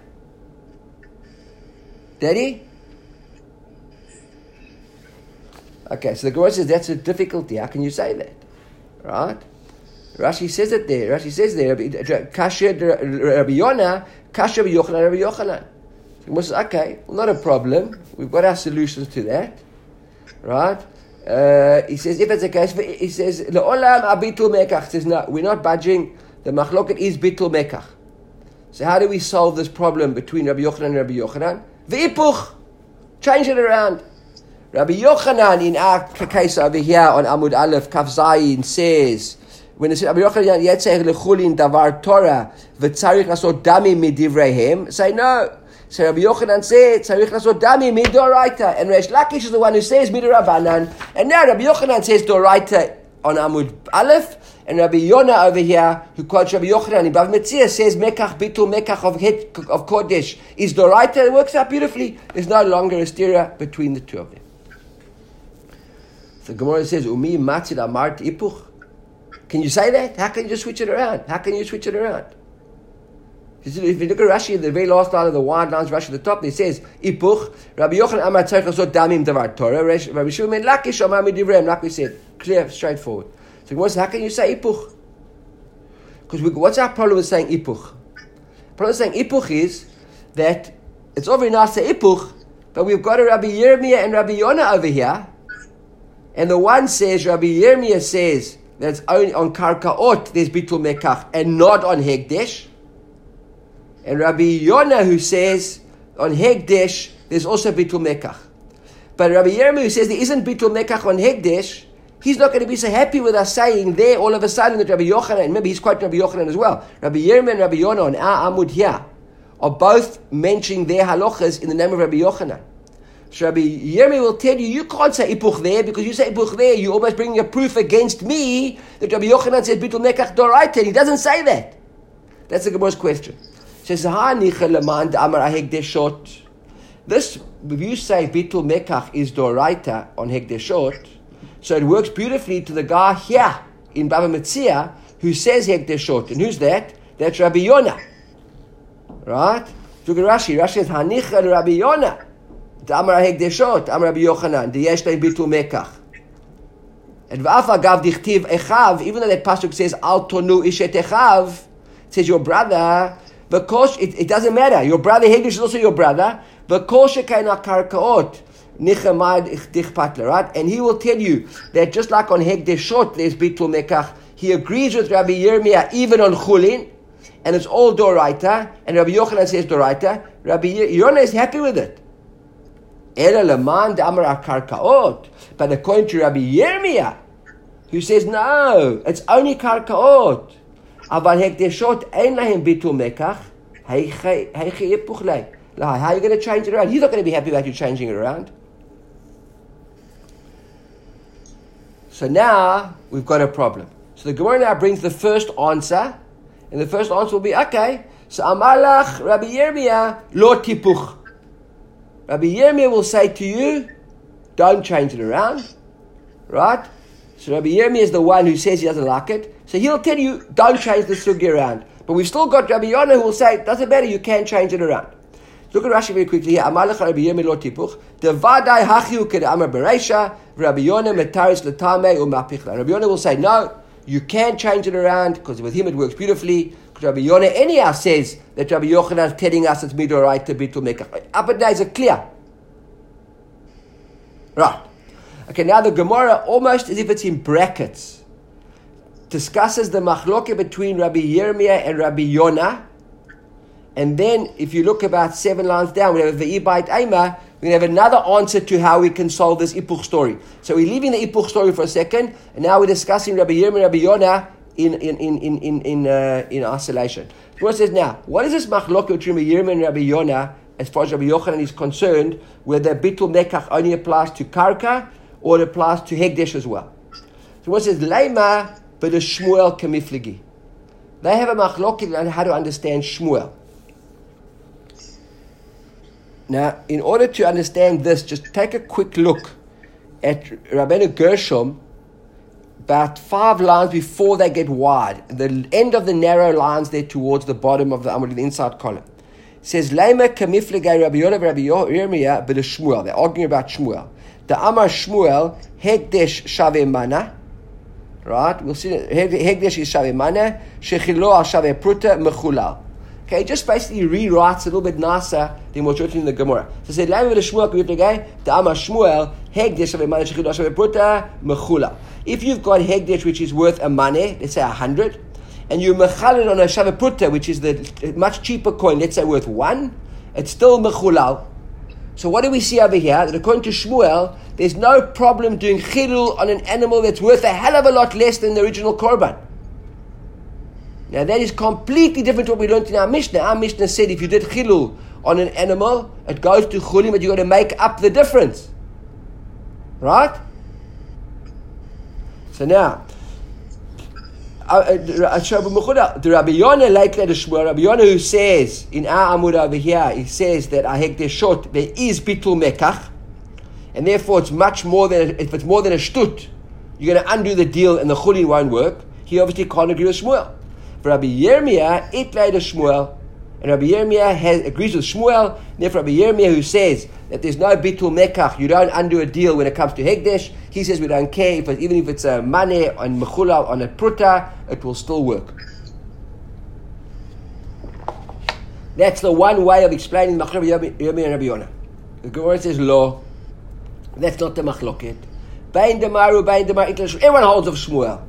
Daddy? Okay, so the Gemara says that's a difficulty. How can you say that? Right? Rashi says it there. Rashi says there, Kasher Rabbi Yonah, Kasher Rabbi Yochanan, Rabbi Yochanan. So the Gemara says, okay, well, not a problem. We've got our solutions to that. Right? Uh, he says, if it's a case, he says, Le'olam abitul mekach. He says, no, we're not budging. The machloket is bitul mekach. So how do we solve this problem between Rabbi Yochanan and Rabbi Yochanan? V'ipuch. Change it around. Rabbi Yochanan in our case over here on Amud Aleph Kaf Zayin says when it says Rabbi Yochanan yetzeh lechulin davar Torah v'tzarich lasot damim midivreihem, say no. So Rabbi Yochanan said tzarich lasot damim midoraita, and Reish Lakish is the one who says midorabanan, and now Rabbi Yochanan says doraita on Amud Aleph, and Rabbi Yonah over here, who quotes Rabbi Yochanan in Bava Metzia, says mekach bitul mekach of het, of kodesh is doraita. It works out beautifully. There's no longer a stira between the two of them. So Gemara says umi matzid amart ipuch. Can you say that? How can you just switch it around? How can you switch it around? If you look at Rashi, the very last line of the wide lines, Rashi at the top, it says ipuch. Rabbi Yochanan amar tzarich lasot damim davar Torah. Rabbi Shimon Lakish amar midivreim. Like we said, clear, straightforward. So Gemara says, how can you say ipuch? Because what's our problem with saying ipuch? The problem with saying ipuch is that it's all very nice to say ipuch, but we've got a Rabbi Yirmiyah and Rabbi Yonah over here, and the one says, Rabbi Yirmiyah says that it's only on karkaot there's bitul mekach and not on hegdesh, and Rabbi Yonah who says on hegdesh there's also bitul mekach. But Rabbi Yirmiyah who says there isn't bitul mekach on hegdesh, he's not going to be so happy with us saying there all of a sudden that Rabbi Yochanan, and maybe he's quoting Rabbi Yochanan as well, Rabbi Yirmiyah and Rabbi Yonah on our Amud here are both mentioning their halachas in the name of Rabbi Yochanan. So Rabbi Yirmiyah will tell you, you can't say ipuch there, because you say ipuch there, you're almost bringing a proof against me that Rabbi Yochanan says bitul mekach doraita, and he doesn't say that. That's the Gemara's question. He says, ha nicha leman da'amar hegdeshot. This, if you say bitul mekach is doraita on hegdeshot, so it works beautifully to the guy here in Bava Metzia who says hegdeshot. And who's that? That's Rabbi Yonah. Right? Look at Rashi. Rashi says, hanicha Rabbi Yonah. Amar hegdeshot, Amar Rabbi Yochanan, the yesh leim bitul mekach. And v'af agav dichtiv echav, even though that pasuk says al tonu ishet echav, it says your brother, because it, it doesn't matter. Your brother hegdesh is also your brother. Because shekaina karkaot. Right? And he will tell you that just like on hegdeshot there's bitul mekach, he agrees with Rabbi Yirmiyah even on chulin, and it's all doraita, and Rabbi Yochanan says doraita. Rabbi Yonah is happy with it. Ela leman d'amar karkaot, but according to Rabbi Yirmiyah, who says no, it's only karkaot. Aval hegdeshot ein lahem bitul mekach. Heiche ipuch lei. How are you going to change it around? He's not going to be happy about you changing it around. So now we've got a problem. So the Gemara now brings the first answer, and the first answer will be okay. So Amalach Rabbi Yirmiyah lo tipuch. Rabbi Yirmiyah will say to you, don't change it around, right? So Rabbi Yirmiyah is the one who says he doesn't like it. So he'll tell you, don't change the sugi around. But we've still got Rabbi Yonah who will say, it doesn't matter, you can change it around. Look at Rashi very quickly here. Amalach Rabbi Yirmiyah lo tipuch. Devadai hachiu kedamar bereisha. Rabbi Yonah metaris letame umapichla. Rabbi Yonah will say, no, you can change it around, because with him it works beautifully. Because Rabbi Yonah anyhow says that Rabbi Yochanan is telling us it's midoraita bitul mekach. Upper days are clear. Right. Okay, now the Gemara, almost as if it's in brackets, discusses the machloke between Rabbi Yirmiyah and Rabbi Yonah. And then, if you look about seven lines down, we have the Ibait Eima, we have another answer to how we can solve this Ipuch story. So we're leaving the Ipuch story for a second, and now we're discussing Rabbi Yirmiyah and Rabbi Yonah in in in in in in, uh, in isolation. So what says now? What is this machlok between Rabbi Yirmiyah and Rabbi Yonah as far as Rabbi Yochanan is concerned, whether bitul mekach only applies to karka or it applies to hegdesh as well? So what says Leima but the Shmuel kamifligi? They have a machlok on how to understand Shmuel. Now, in order to understand this, just take a quick look at Rabbeinu Gershom, about five lines before they get wide, the end of the narrow lines there towards the bottom of the Amud, the inside column. It says, Leima kamiflegei Rabbi Yonah Rabbi Yirmiyah b'de Shmuel. They're arguing about Shmuel. The Amar Shmuel, Hegdesh Shaveh Mana. Right? We'll see. Hegdesh is Shaveh Mana. Shechilo al Shaveh Pruta Mechulal. Okay, it just basically rewrites a little bit nicer than what's written in the Gemara. So it says, Leima b'de Shmuel kamiflegei. The Amar Shmuel, Hegdesh Shaveh Mana. Shechilo al Shaveh Pruta Mechulal. If you've got Hegdesh which is worth a money, let's say a hundred, and you mechalel on a Shaveh Pruta, which is the much cheaper coin, let's say worth one, it's still mechulal. So what do we see over here? That according to Shmuel, there's no problem doing chilul on an animal that's worth a hell of a lot less than the original korban. Now that is completely different to what we learned in our Mishnah. Our Mishnah said if you did chilul on an animal, it goes to chulim, but you got to make up the difference. Right? So now, uh, uh, the Rabbi Yonah like the Shmuel, Rabbi Yonah who says in our Amud over here, he says that I hek short there is bitul mekach, and therefore it's much more than if it's more than a shtut, you're going to undo the deal and the chulin won't work. He obviously can't agree with Shmuel. For Rabbi Yirmiyah, it laid a Shmuel, and Rabbi Yirmiyah has, agrees with Shmuel. Therefore, Rabbi Yirmiyah, who says that there's no bitul mekach, you don't undo a deal when it comes to hekdesh. He says we don't care if it, even if it's a mane on mechula on a pruta, it will still work. That's the one way of explaining Machloket Yirmiyah and Rabbi Yonah. The Gemara says lo. That's not the machloket. Bein demaru, bein demar. Everyone holds of Shmuel.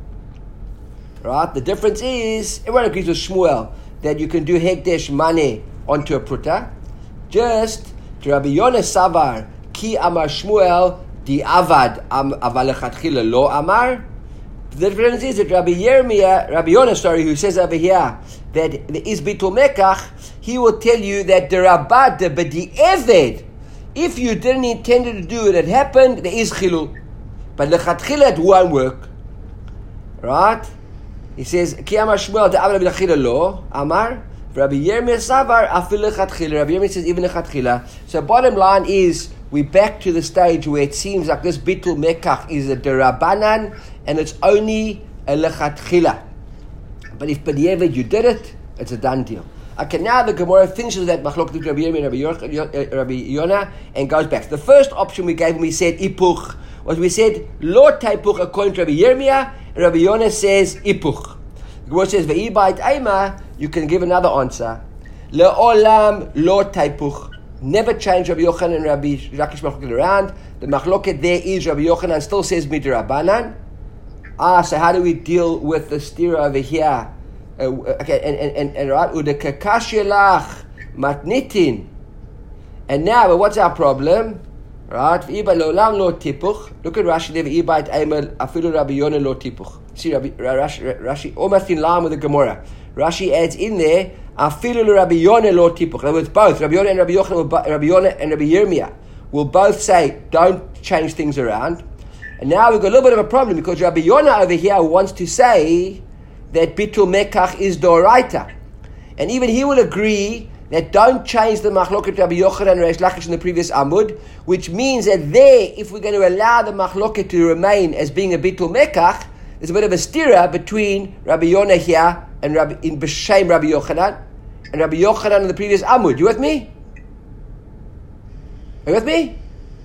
Right? The difference is, everyone agrees with Shmuel that you can do hekdesh mane onto a pruta. Just to Rabbi Yonah Savar, ki amar Shmuel, di avad am avalechatchila lo amar. The difference is that Rabbi Yirmiyah, Rabbi Yonah, sorry, who says over here that there is bitul mekach, he will tell you that the rabbat, the b'di eved, if you didn't intend to do it, it happened, there is chilul. But lechatchila it won't work. Right? He says, Ki amar Shmuel da'amar b'lachila lo, amar, Rabbi Yirmiyah savar, afil lechatchila. Rabbi Yirmiyah says, even lechatchila. So bottom line is, we're back to the stage where it seems like this bitul mekach is a derabanan, and it's only a lechatchila. But if b'diavad you did it, it's a done deal. Okay, now the Gemara finishes that machlok between Rabbi Yirmiyah and Rabbi Yonah and goes back. The first option we gave when we said ipuch was we said lo taipuch according to Rabbi Yirmiyah, and Rabbi Yonah says ipuch. The Gemara says ve'i ba'it aima, you can give another answer. Le'olam lo taipuch. Never change Rabbi Yochanan and Rabbi Rakish machloket around. The machloket there is Rabbi Yochanan still says midrabanan. Ah, so how do we deal with the stira over here? Uh, okay, and and and, and right, udekakashelach matnitin. And now, but what's our problem? Right, v'iba lo'olam lo tipuch. Look at Rashi there. V'iba et aimal afilu Rabbi Yonah lo tipuch. See, Rabbi Rashi, Rashi almost in line with the Gemara. Rashi adds in there afilu Rabbi Yonah lo tipuch. In other words, both Rabbi Yonah and Rabbi Yochanan, will, Rabbi Yonah and Rabbi Yirmiyah will both say don't change things around. And now we've got a little bit of a problem because Rabbi Yonah over here wants to say that bitul mekach is doraita, and even he will agree that don't change the machloket Rabbi Yochanan and Reish Lakish in the previous Amud, which means that there, if we're going to allow the machloket to remain as being a bitul mekach, there's a bit of a stira between Rabbi Yonah here and Rabbi, in B'Shem Rabbi Yochanan and Rabbi Yochanan in the previous Amud. You with me? Are you with me?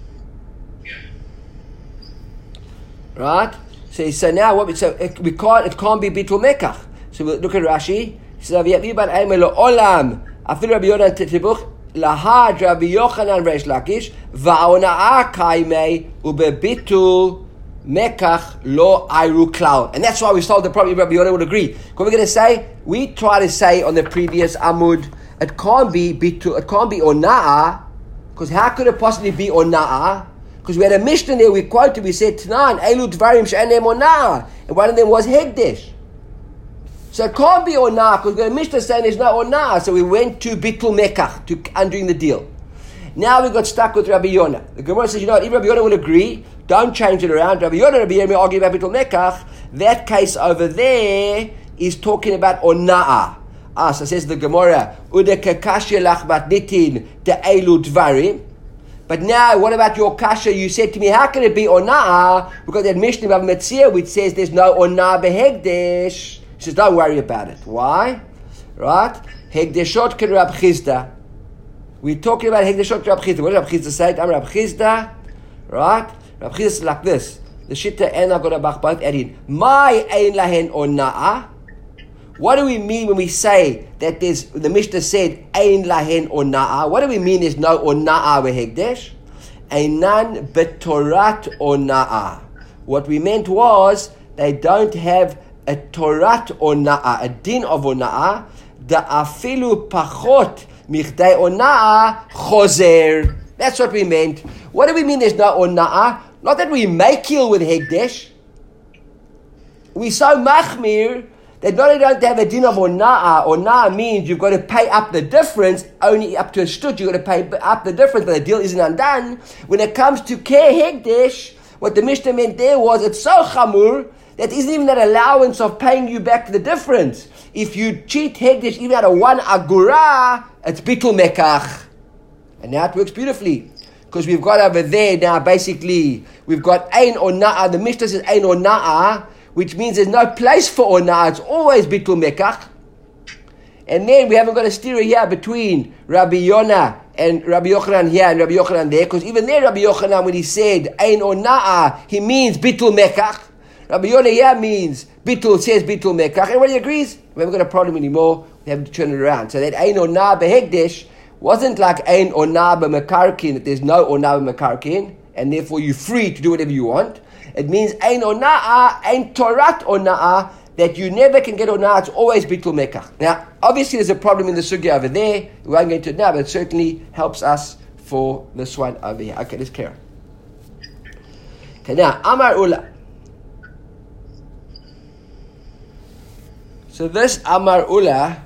Right? So, so now what? We, so it, we can't. It can't be bitul mekach. So we look at Rashi. He says, "Olam afil Rabbi Yonah tibuch lahad Rabbi Yochanan Reish Lakish va'onaa kaimei ubebitul mekach lo ayru klal." And that's why we solved the problem. Rabbi Yonah would agree. Because we're going to say we try to say on the previous Amud it can't be bitul. It can't be onaa. Because how could it possibly be onaa? Because we had a Mishnah there, we quoted, we said, Tanan, Elu Dvarim She'enem Onah. And one of them was Hegdesh. So it can't be Onah, because we had a Mishnah saying there's no Onah. So we went to Bitul Mekach, to undoing the deal. Now we got stuck with Rabbi Yonah. The Gemara says, you know what, if Rabbi Yonah will agree, don't change it around. Rabbi Yonah and Rabbi Yirmiyah argue about Bitul Mekach. That case over there is talking about Onah. Ah, so says the Gemara, Udekakashya lachbat nitin de Elu Dvarim. But now, what about your kasha? You said to me, how can it be onah? Because that Mishnah of Metzia, which says there's no onah behegdesh. He says, don't worry about it. Why? Right? Hegdeshot can Rab Chizda. We're talking about hegdeshot Rab Chizda. What did Rab Chizda say? I'm Rab Chizda. Right? Rab Chizda is like this. The Shitta and Agodabach both add in. My ein lahen onah. What do we mean when we say that there's, the Mishnah said, Ein lahen onaa? What do we mean there's no onaa v'hegdesh? Einan betorat onaa. What we meant was, they don't have a torat onaa, a din of onaa, da afilu pachot michdei onaa choser. That's what we meant. What do we mean there's no onaa? Not that we make kill with hegdesh. We so machmir, They not only don't have a din of ona'a, ona'a means you've got to pay up the difference, only up to a shtut, you've got to pay up the difference, but the deal isn't undone. When it comes to Keh Hegdesh, what the Mishnah meant there was, it's so chamur, that isn't even that allowance of paying you back the difference. If you cheat Hegdesh even out of one agura, it's bitul mekach. And now it works beautifully. Because we've got over there now, basically, we've got ein ona'a, the Mishnah says ein ona'a, which means there's no place for ona'a, it's always bitul mekach. And then we haven't got a stereo here between Rabbi Yonah and Rabbi Yochanan here and Rabbi Yochanan there, because even there Rabbi Yochanan, when he said ein ona'a, he means bitul mekach. Rabbi Yonah here means bitul, says bitul mekach. Everybody agrees? We haven't got a problem anymore, we have to turn it around. So that ein ona'a behegdesh wasn't like ein ona'a bemekarkin, that there's no ona'a bemekarkin, and therefore you're free to do whatever you want. It means ein ona'a, ein torat ona'a, that you never can get ona'a, it's always bitul mekach. Now, obviously there's a problem in the sugya over there, we won't get into it now, but it certainly helps us for this one over here. Okay, let's carry on. Okay, now, Amar Ula. So this Amar Ula,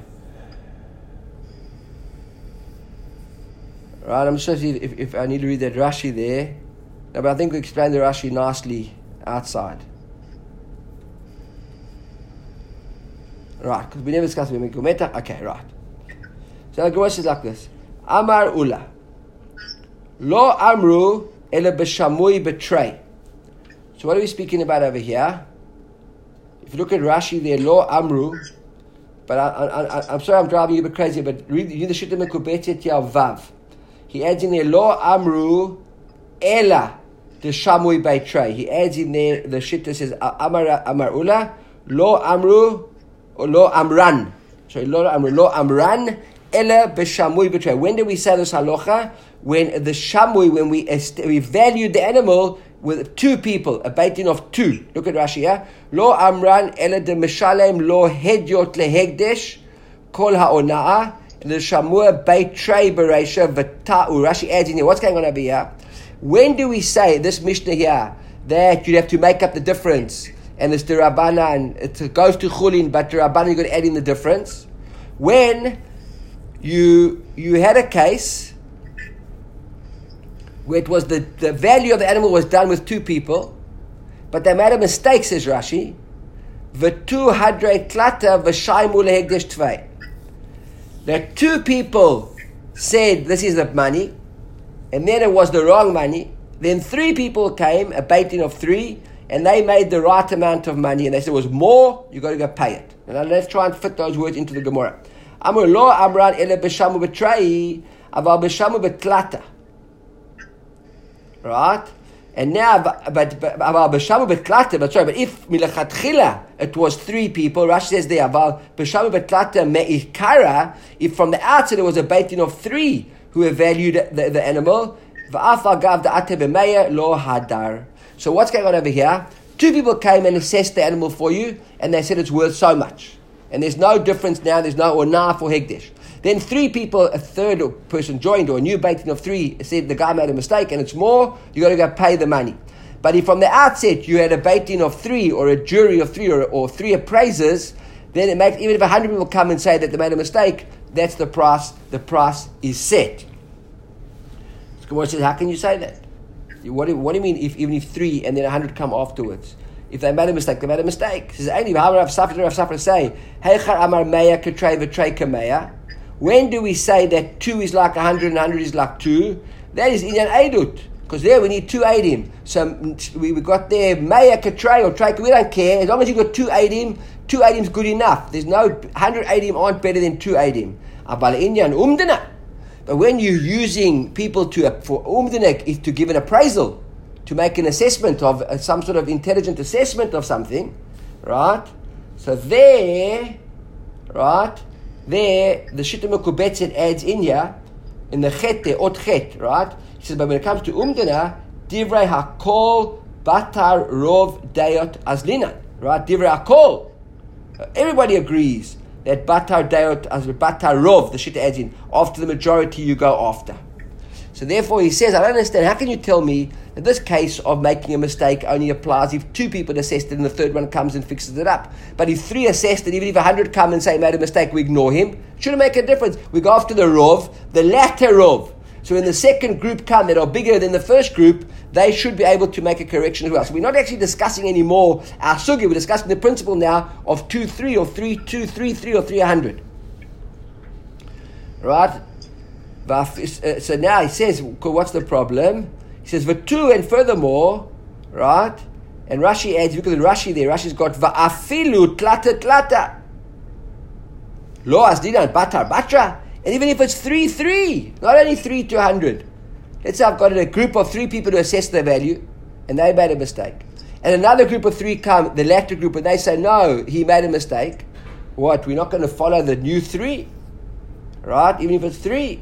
right, I'm sure if, if I need to read that Rashi there, no, but I think we explained the Rashi nicely outside. Right, because we never discussed Bimei Kumeta. Okay, right. So the Gemara says like this: Amar Ula, Lo Amru Ela B'Shamui Betray. So what are we speaking about over here? If you look at Rashi there, Lo Amru, but I, I, I, I'm sorry I'm driving you a bit crazy, but read the Shittim Mekubetet Yav Vav. He adds in there, Lo Amru Ela the Shamui Betray. He adds in there, the Shitta says, Amar Amar Ula, Lo Amru, or Lo Amran. Sorry, Lo Amru, Lo Amran, Ela B'Shamui Betray. When do we say this halacha? When the Shamui, when we est- we valued the animal with two people, a baitin of two. Look at Rashi here. Lo Amran, Ela de Meshalem, Lo Hedyot Lehegdesh, Kol Ha'ona'a, the Shamua Betray Bereisha V'Ta'u. Rashi adds in here, what's going on over here? When do we say, this Mishnah here, that you'd have to make up the difference, and it's the Rabbana, and it goes to Chulin, but the Rabbana, you've got to add in the difference? When you you had a case where it was the, the value of the animal was done with two people, but they made a mistake, says Rashi, V'tu hadrei klata v'shaimu lehegdesh tvei. That two people said, this is the money, and then it was the wrong money. Then three people came, a baitin of three, and they made the right amount of money, and they said it was more, you got to go pay it. And now let's try and fit those words into the Gemara. Amar lo amran ele b'shamu b'trai, aval b'shamu b'tlata. Right? And now, but aval b'shamu b'tlata, but sorry, but if milachatchila it was three people, Rashi says there, aval b'shamu b'tlata me'ikara, if from the outset it was a baitin of three who have valued the, the animal, v'afal gav da'ate b'meya lo hadar. So what's going on over here? Two people came and assessed the animal for you, and they said it's worth so much. And there's no difference now, there's no onah for hegdesh. Then three people, a third person joined, or a new baitin of three, said the guy made a mistake and it's more, you got to go pay the money. But if from the outset you had a baitin of three, or a jury of three, or, or three appraisers, then it makes, even if a hundred people come and say that they made a mistake, that's the price, the price is set. So Gemara says, how can you say that? What do, what do you mean if even if three and then a hundred come afterwards? If they made a mistake, they made a mistake. He says, "Only how Rav Safra Rav Safra say, Heichar Amar Meya Katrei V'Trei Kameya." When do we say that two is like a hundred and hundred is like two? That is in an Eidut, because there we need two Eidim. So we, we got there Meya Katrei or Trei. We don't care as long as you got two Eidim. Two Eidim is good enough. There's no hundred Eidim aren't better than two Eidim. Abal Inyan Umdana. But when you're using people to for umdinek is to give an appraisal, to make an assessment of uh, some sort of intelligent assessment of something, right? So there, right, there the Shittim Mekubetzet adds in here in the chet, the ot chet, right? He says, but when it comes to umdana, divrei hakol batar rov dayot azlinan, right? Divrei hakol, uh, everybody agrees that batar dayot as batar rov, the shita adds in, after the majority you go after. So therefore he says, I don't understand, how can you tell me that this case of making a mistake only applies if two people assessed it and the third one comes and fixes it up? But if three assessed it, even if a hundred come and say he made a mistake, we ignore him. Shouldn't make a difference. We go after the Rov, the latter Rov. So when the second group come that are bigger than the first group, they should be able to make a correction as well. So we're not actually discussing anymore our sugi, we're discussing the principle now of two, three, or three, two, three, three, or three, a hundred. Right? So now he says, what's the problem? He says, V'tu, and furthermore, right? And Rashi adds, look at the Rashi there, Rashi's got Va'afilu tlata tlata. Lo asdinan batar batra. And even if it's three, three, not only three to a hundred. Let's say I've got a group of three people to assess the value, and they made a mistake. And another group of three come, the latter group, and they say, no, he made a mistake. What? We're not going to follow the new three. Right? Even if it's three.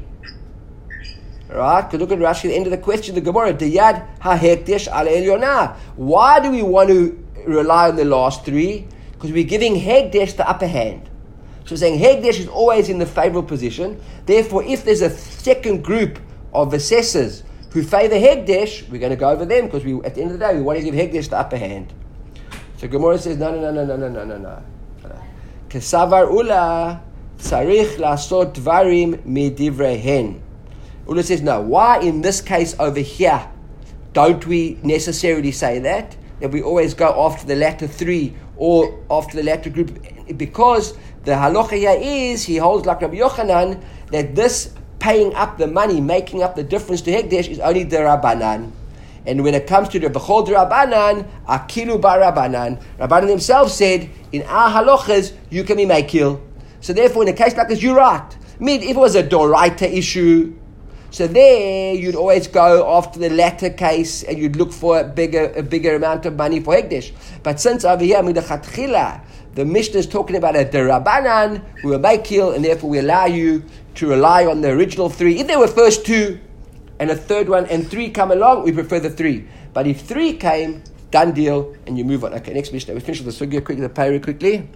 Right? Because look at Rashi, the end of the question, the Gemara, Diyad ha-hekdesh al elyonah. Why do we want to rely on the last three? Because we're giving hekdesh the upper hand. So we're saying hekdesh is always in the favorable position. Therefore, if there's a second group of assessors who favor hekdesh, we're going to go over them because we, at the end of the day, we want to give hekdesh the upper hand. So Gemara says, no, no, no, no, no, no, no, no. Kesavar ula tzarich lasot dvarim midivrehen. Ula says, no, why in this case over here don't we necessarily say that? That we always go after the latter three or after the latter group? Because the halacha here is, he holds like Rabbi Yochanan, that this paying up the money, making up the difference to Hekdesh is only the Rabbanan. And when it comes to the Bechol Rabbanan, Akilu Bar Rabbanan, Rabbanan themselves said, in our halachas, you can be Mekil. So therefore, in a case like this, you're right. I mean, if it was a Doraita issue, so there you'd always go after the latter case and you'd look for a bigger a bigger amount of money for Hekdesh. But since over here, Midachatchila, the Mishnah is talking about a Derabanan, who are Mekil, and therefore we allow you to rely on the original three. If there were first two, and a third one, and three come along, we prefer the three. But if three came, done deal, and you move on. Okay, next Mishnah. We finish with the Sugya quickly, the Pari quickly.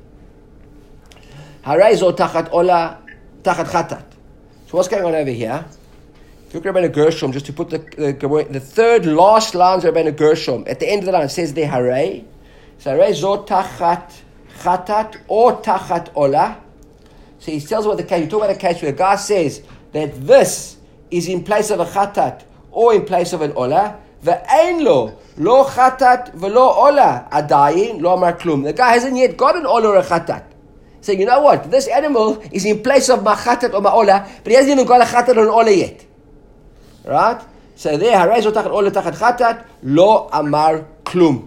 Harei zo tachat ola, tachat chatat. So what's going on over here? Look at Rabbeinu Gershom, just to put the, the the third last lines of Rabbeinu Gershom. At the end of the line, it says there, Harei. So Harei zo tachat chatat or tachat ola. So he tells what the case. We talk about a case where a guy says that this is in place of a chatat or in place of an ola. Ve'ein lo lo chatat ve'lo ola adayin lo amar klum. The guy hasn't yet got an ola or a chatat. So you know what? This animal is in place of my chatat or my ola, but he hasn't even got a chatat or an ola yet. Right? So there, harei zo tachat ola tachat chatat lo amar klum.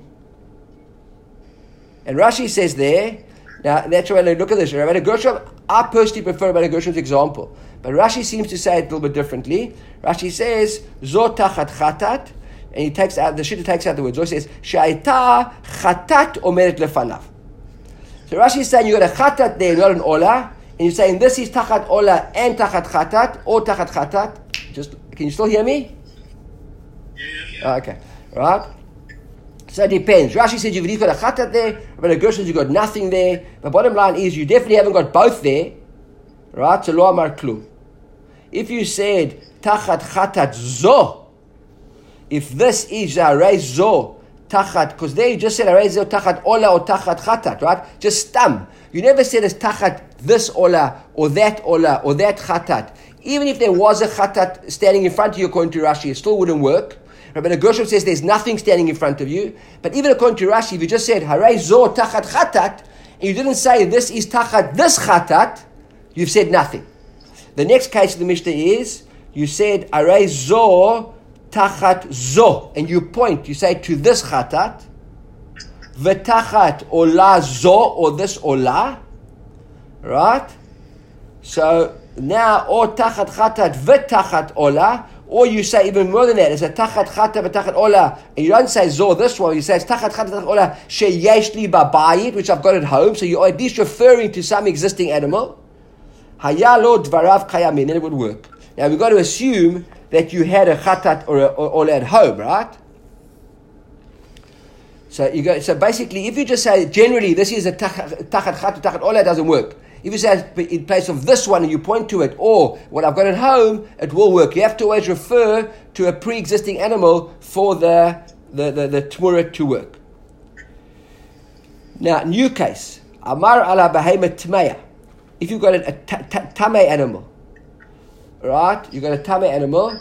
And Rashi says there. Now that's why look at this. Rabbeinu Gershom, I personally prefer Rabbeinu Gershom's example, but Rashi seems to say it a little bit differently. Rashi says zo tachat chatat, and he takes out the Shita takes out the word. So he says she'aita chatat omeret lefanav. So Rashi is saying you got a chatat there, not an ola, and you're saying this is tachat ola and tachat chatat or tachat chatat. Just can you still hear me? Yeah, yeah, yeah. Okay, right. So it depends. Rashi said you've got a chatat there, but a Gershon you've got nothing there. The bottom line is you definitely haven't got both there, right? So lo amar klum. If you said tachat chatat zo, if this is harei zo tachat, because there you just said harei zo tachat ola or tachat chatat, right? Just stam. You never said it's tachat this ola or that ola or that chatat. Even if there was a chatat standing in front of you according to Rashi, it still wouldn't work. Rabbeinu Gershom says there's nothing standing in front of you. But even according to Rashi, if you just said harei zo tachat chatat, and you didn't say this is tachat this chatat, you've said nothing. The next case of the Mishnah is you said harei zo tachat zo, and you point, you say to this chatat, v'tachat ola zo, or this ola, right? So now or tachat chatat v'tachat ola. Or you say even more than that. It's a tachat chata v'tachat ola. And you don't say zo this one. You say it's tachat chata v'tachat ola sheyesh li babayit, which I've got at home. So you're at least referring to some existing animal. Haya lo dvarav kayamin. Then it would work. Now we've got to assume that you had a chatat or a ola at home, right? So you go. So basically, if you just say generally this is a tachat chata tachat ola, it doesn't work. If you say in place of this one and you point to it, or what I've got at home, it will work. You have to always refer to a pre-existing animal for the the, the, the tmurah to work. Now, new case. Amar ala behemoth tmeya. If you've got a, a t- t- tame animal, right? You've got a tame animal,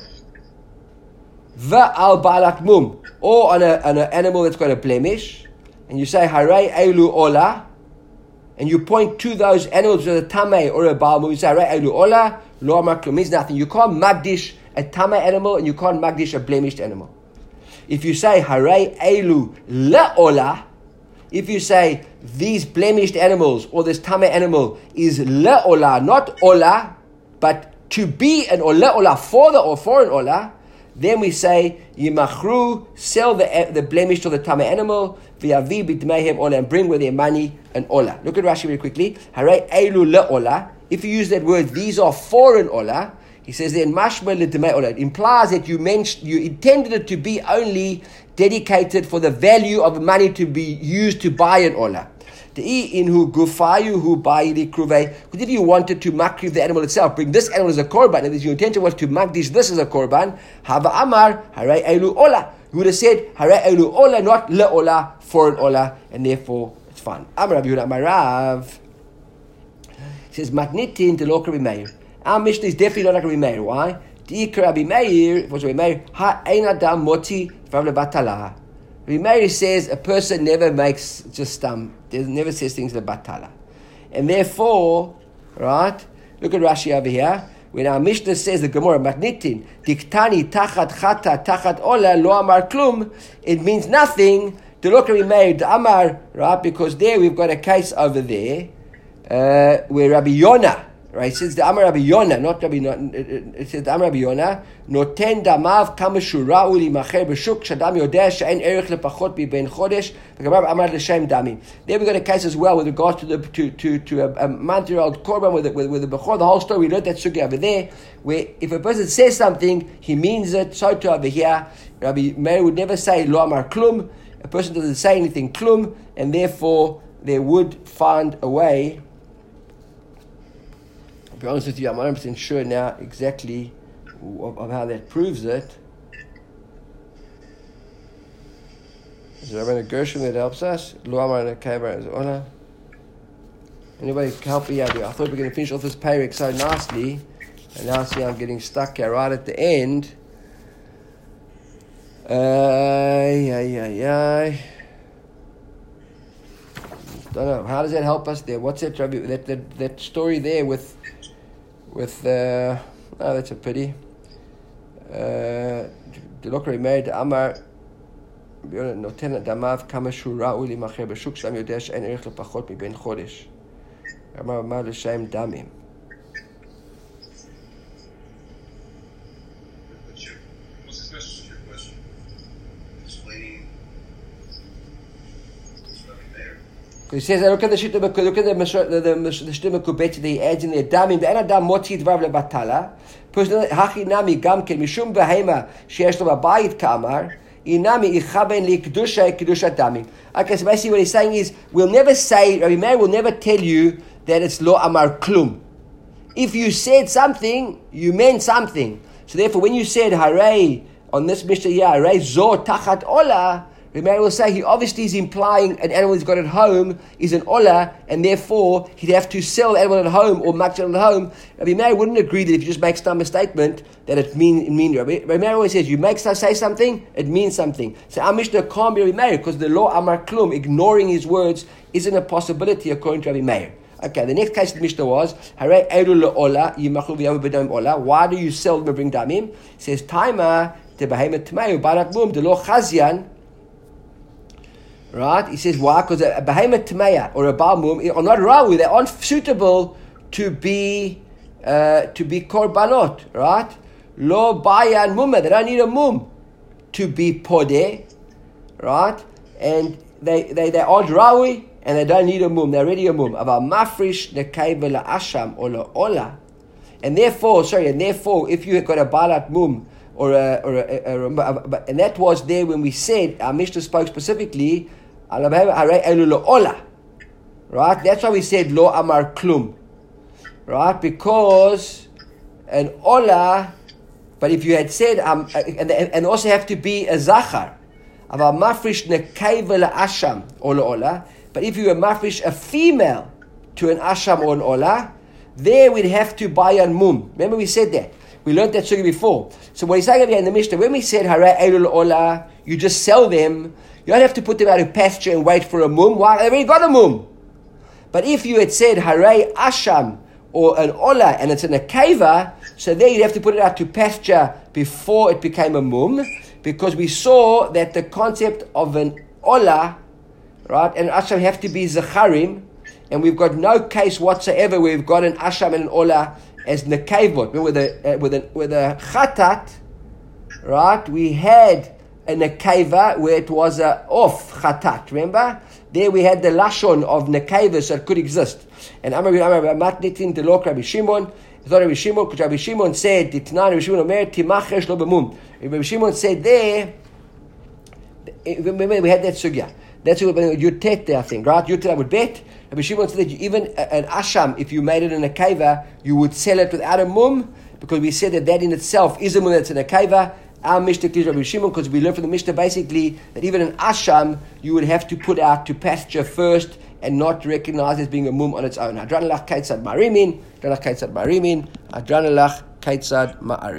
va'al balat mum, or on, a, on an animal that's got a blemish, and you say, Hare elu ola, and you point to those animals with a tame or a baal mum, you say, Hare elu ola, lo amar klum, means nothing. You can't magdish a tame animal, and you can't magdish a blemished animal. If you say, Hare elu la ola, if you say these blemished animals or this tame animal is la ola, not ola, but to be an ola ola for the or for an ola, then we say yimachru, sell the the blemished or the tame animal, v'yavi b'dmeihem ola, and bring with their money an ola. Look at Rashi very quickly. Hare elu la ola. If you use that word, these are for an ola. He says then mashma l'dmei ola. It implies that you mentioned you intended it to be only dedicated for the value of money to be used to buy an ola. Because if you wanted to makriv the animal itself, bring this animal as a korban, and your intention was to makdish this as a korban, hava amar hare elu ola. You would have said hare elu ola, not le ola, for an ola, and therefore it's fine. Amar Rabbi Yehuda Amar Rav. He says matnitin to lo Rabbi Meir. Our Mishnah is definitely not like Rabbi Meir. Why? Rabbi Meir, if it was Rabbi Meir, ha ein adam moti v'avle batala. Rabbi Meir says a person never makes just um, never says things that batala, and therefore, right? Look at Rashi over here. When our Mishnah says the Gemara matnitin diktani tachat chata tachat ola lo amar klum, it means nothing. To look at Rabbi Meir, the amar, right? Because there we've got a case over there uh, where Rabbi Yonah. Right, it says the Amar Rabbi Yonah, not Rabbi. It says the Amar Rabbi Yonah. Noten damav kamashura uli macher b'shuk shadam yodeh she'en erich lepachot biben chodesh. The Gemara Amar l'shem damim. There we got a case as well with regards to the to to to a, a month-year-old korban with the, with, with the bechor. The whole story we learned that sugya over there, where if a person says something, he means it. So to over here, Rabbi Meir would never say lo amar klum. A person doesn't say anything klum, and therefore they would find a way. To be honest with you, I'm one hundred percent sure now exactly of, of how that proves it. Is there a Gershom that helps us? Anybody help me out here? I thought we were going to finish off this parak so nicely, and now see I'm getting stuck here right at the end. Ay, ay, ay, ay. Don't know. How does that help us there? What's that, that, that, that story there with... With uh, oh, that's a pity. The Lokari married Amar. Noten damav kamashu ra'u limacher b'shuk sham yodeh she'en erich lepachot miben chodesh. Amar amar l'shem damim. What's this message to your question? Explaining. He says, look at the shita, look at the the the shita mekubet that he adds in there. Damim be'en adam motzi dvar lebatala. Person hachi nami gam ken mishum behema sheyesh lo b'bayit ka'amar inami ichaben li kedusha kedusha damim. Okay, so basically what he's saying is, we'll never say, Rabbi Meir will never tell you that it's lo amar klum. If you said something, you meant something. So therefore, when you said hare on this Mishnah, yeah, hare zo tachat ola, Rabbi Meir will say he obviously is implying an animal he's got at home is an ola, and therefore he'd have to sell the animal at home or match it at home. Rabbi Meir wouldn't agree that if you just make some statement that it mean it mean. Rabbi Meir always says you make say something, it means something. So our Mishnah can't be Rabbi Meir because the law Amar Klum, ignoring his words, isn't a possibility according to Rabbi Meir. Okay, the next case of the Mishnah was Hare Eru Ola Yimachlu V'Yavu B'Damim Ola. Why do you sell them and bring damim? It says Taima Te Behemet Tmeu Barak Mum De Lo Chazyan. Right? He says why? Because a behemoth tmeya or a baal mum are not rawi. They aren't suitable to be uh, to be korbanot. Right? Lo bayan mumma. They don't need a mum to be podeh. Right? And they they they aren't rawi and they don't need a mum. They're already a mum. Aval mafrish nekay v'la asham or la ola. And therefore, sorry, and therefore, if you had got a balat mum or a, or a, a, a, a, and that was there when we said our Mishnah spoke specifically. Right? That's why we said lo amar klum. right? Because an ola, but if you had said, um, and, and also have to be a zachar, aber mafrish nekeva asham ola ola. But if you were mafrish a female to an asham or an ola, there we'd have to buy a mum. Remember we said that. We learned that sugi before. So what he's saying here in the Mishnah, when we said hara elul ola, you just sell them. You don't have to put them out of pasture and wait for a mum. Why? They already got a mum. But if you had said hara asham or an ola and it's in a keva, so there you'd have to put it out to pasture before it became a mum, because we saw that the concept of an ola, right, and asham have to be zacharim, and we've got no case whatsoever where we've got an asham and an ola as nekevot. With a uh, with a with a chatat, right? We had a nekeva where it was a off chatat. Remember, there we had the lashon of nekeva, so it could exist. And Amar Amar Matnitin the Lok Rabbi Shimon. I thought Rabbi Shimon, because Rabbi Shimon said, "Ditnan Rabbi Shimon Omer timachesh lo b'mum." Rabbi Shimon said there. Remember, we had that sugya. That's what Yutet there, I think, right? Yutet I would bet. Rabbi Shimon said that you, even an asham, if you made it in a keva, you would sell it without a mum, because we said that that in itself is a mum that's in a keva. Our Mishnah clears Rabbi Shimon, because we learned from the Mishnah basically that even an asham you would have to put out to pasture first and not recognize as being a mum on its own. Adranalach kaitzad marimin, adranalach kaitzad marimin, adranalach kaitzad ma'arim.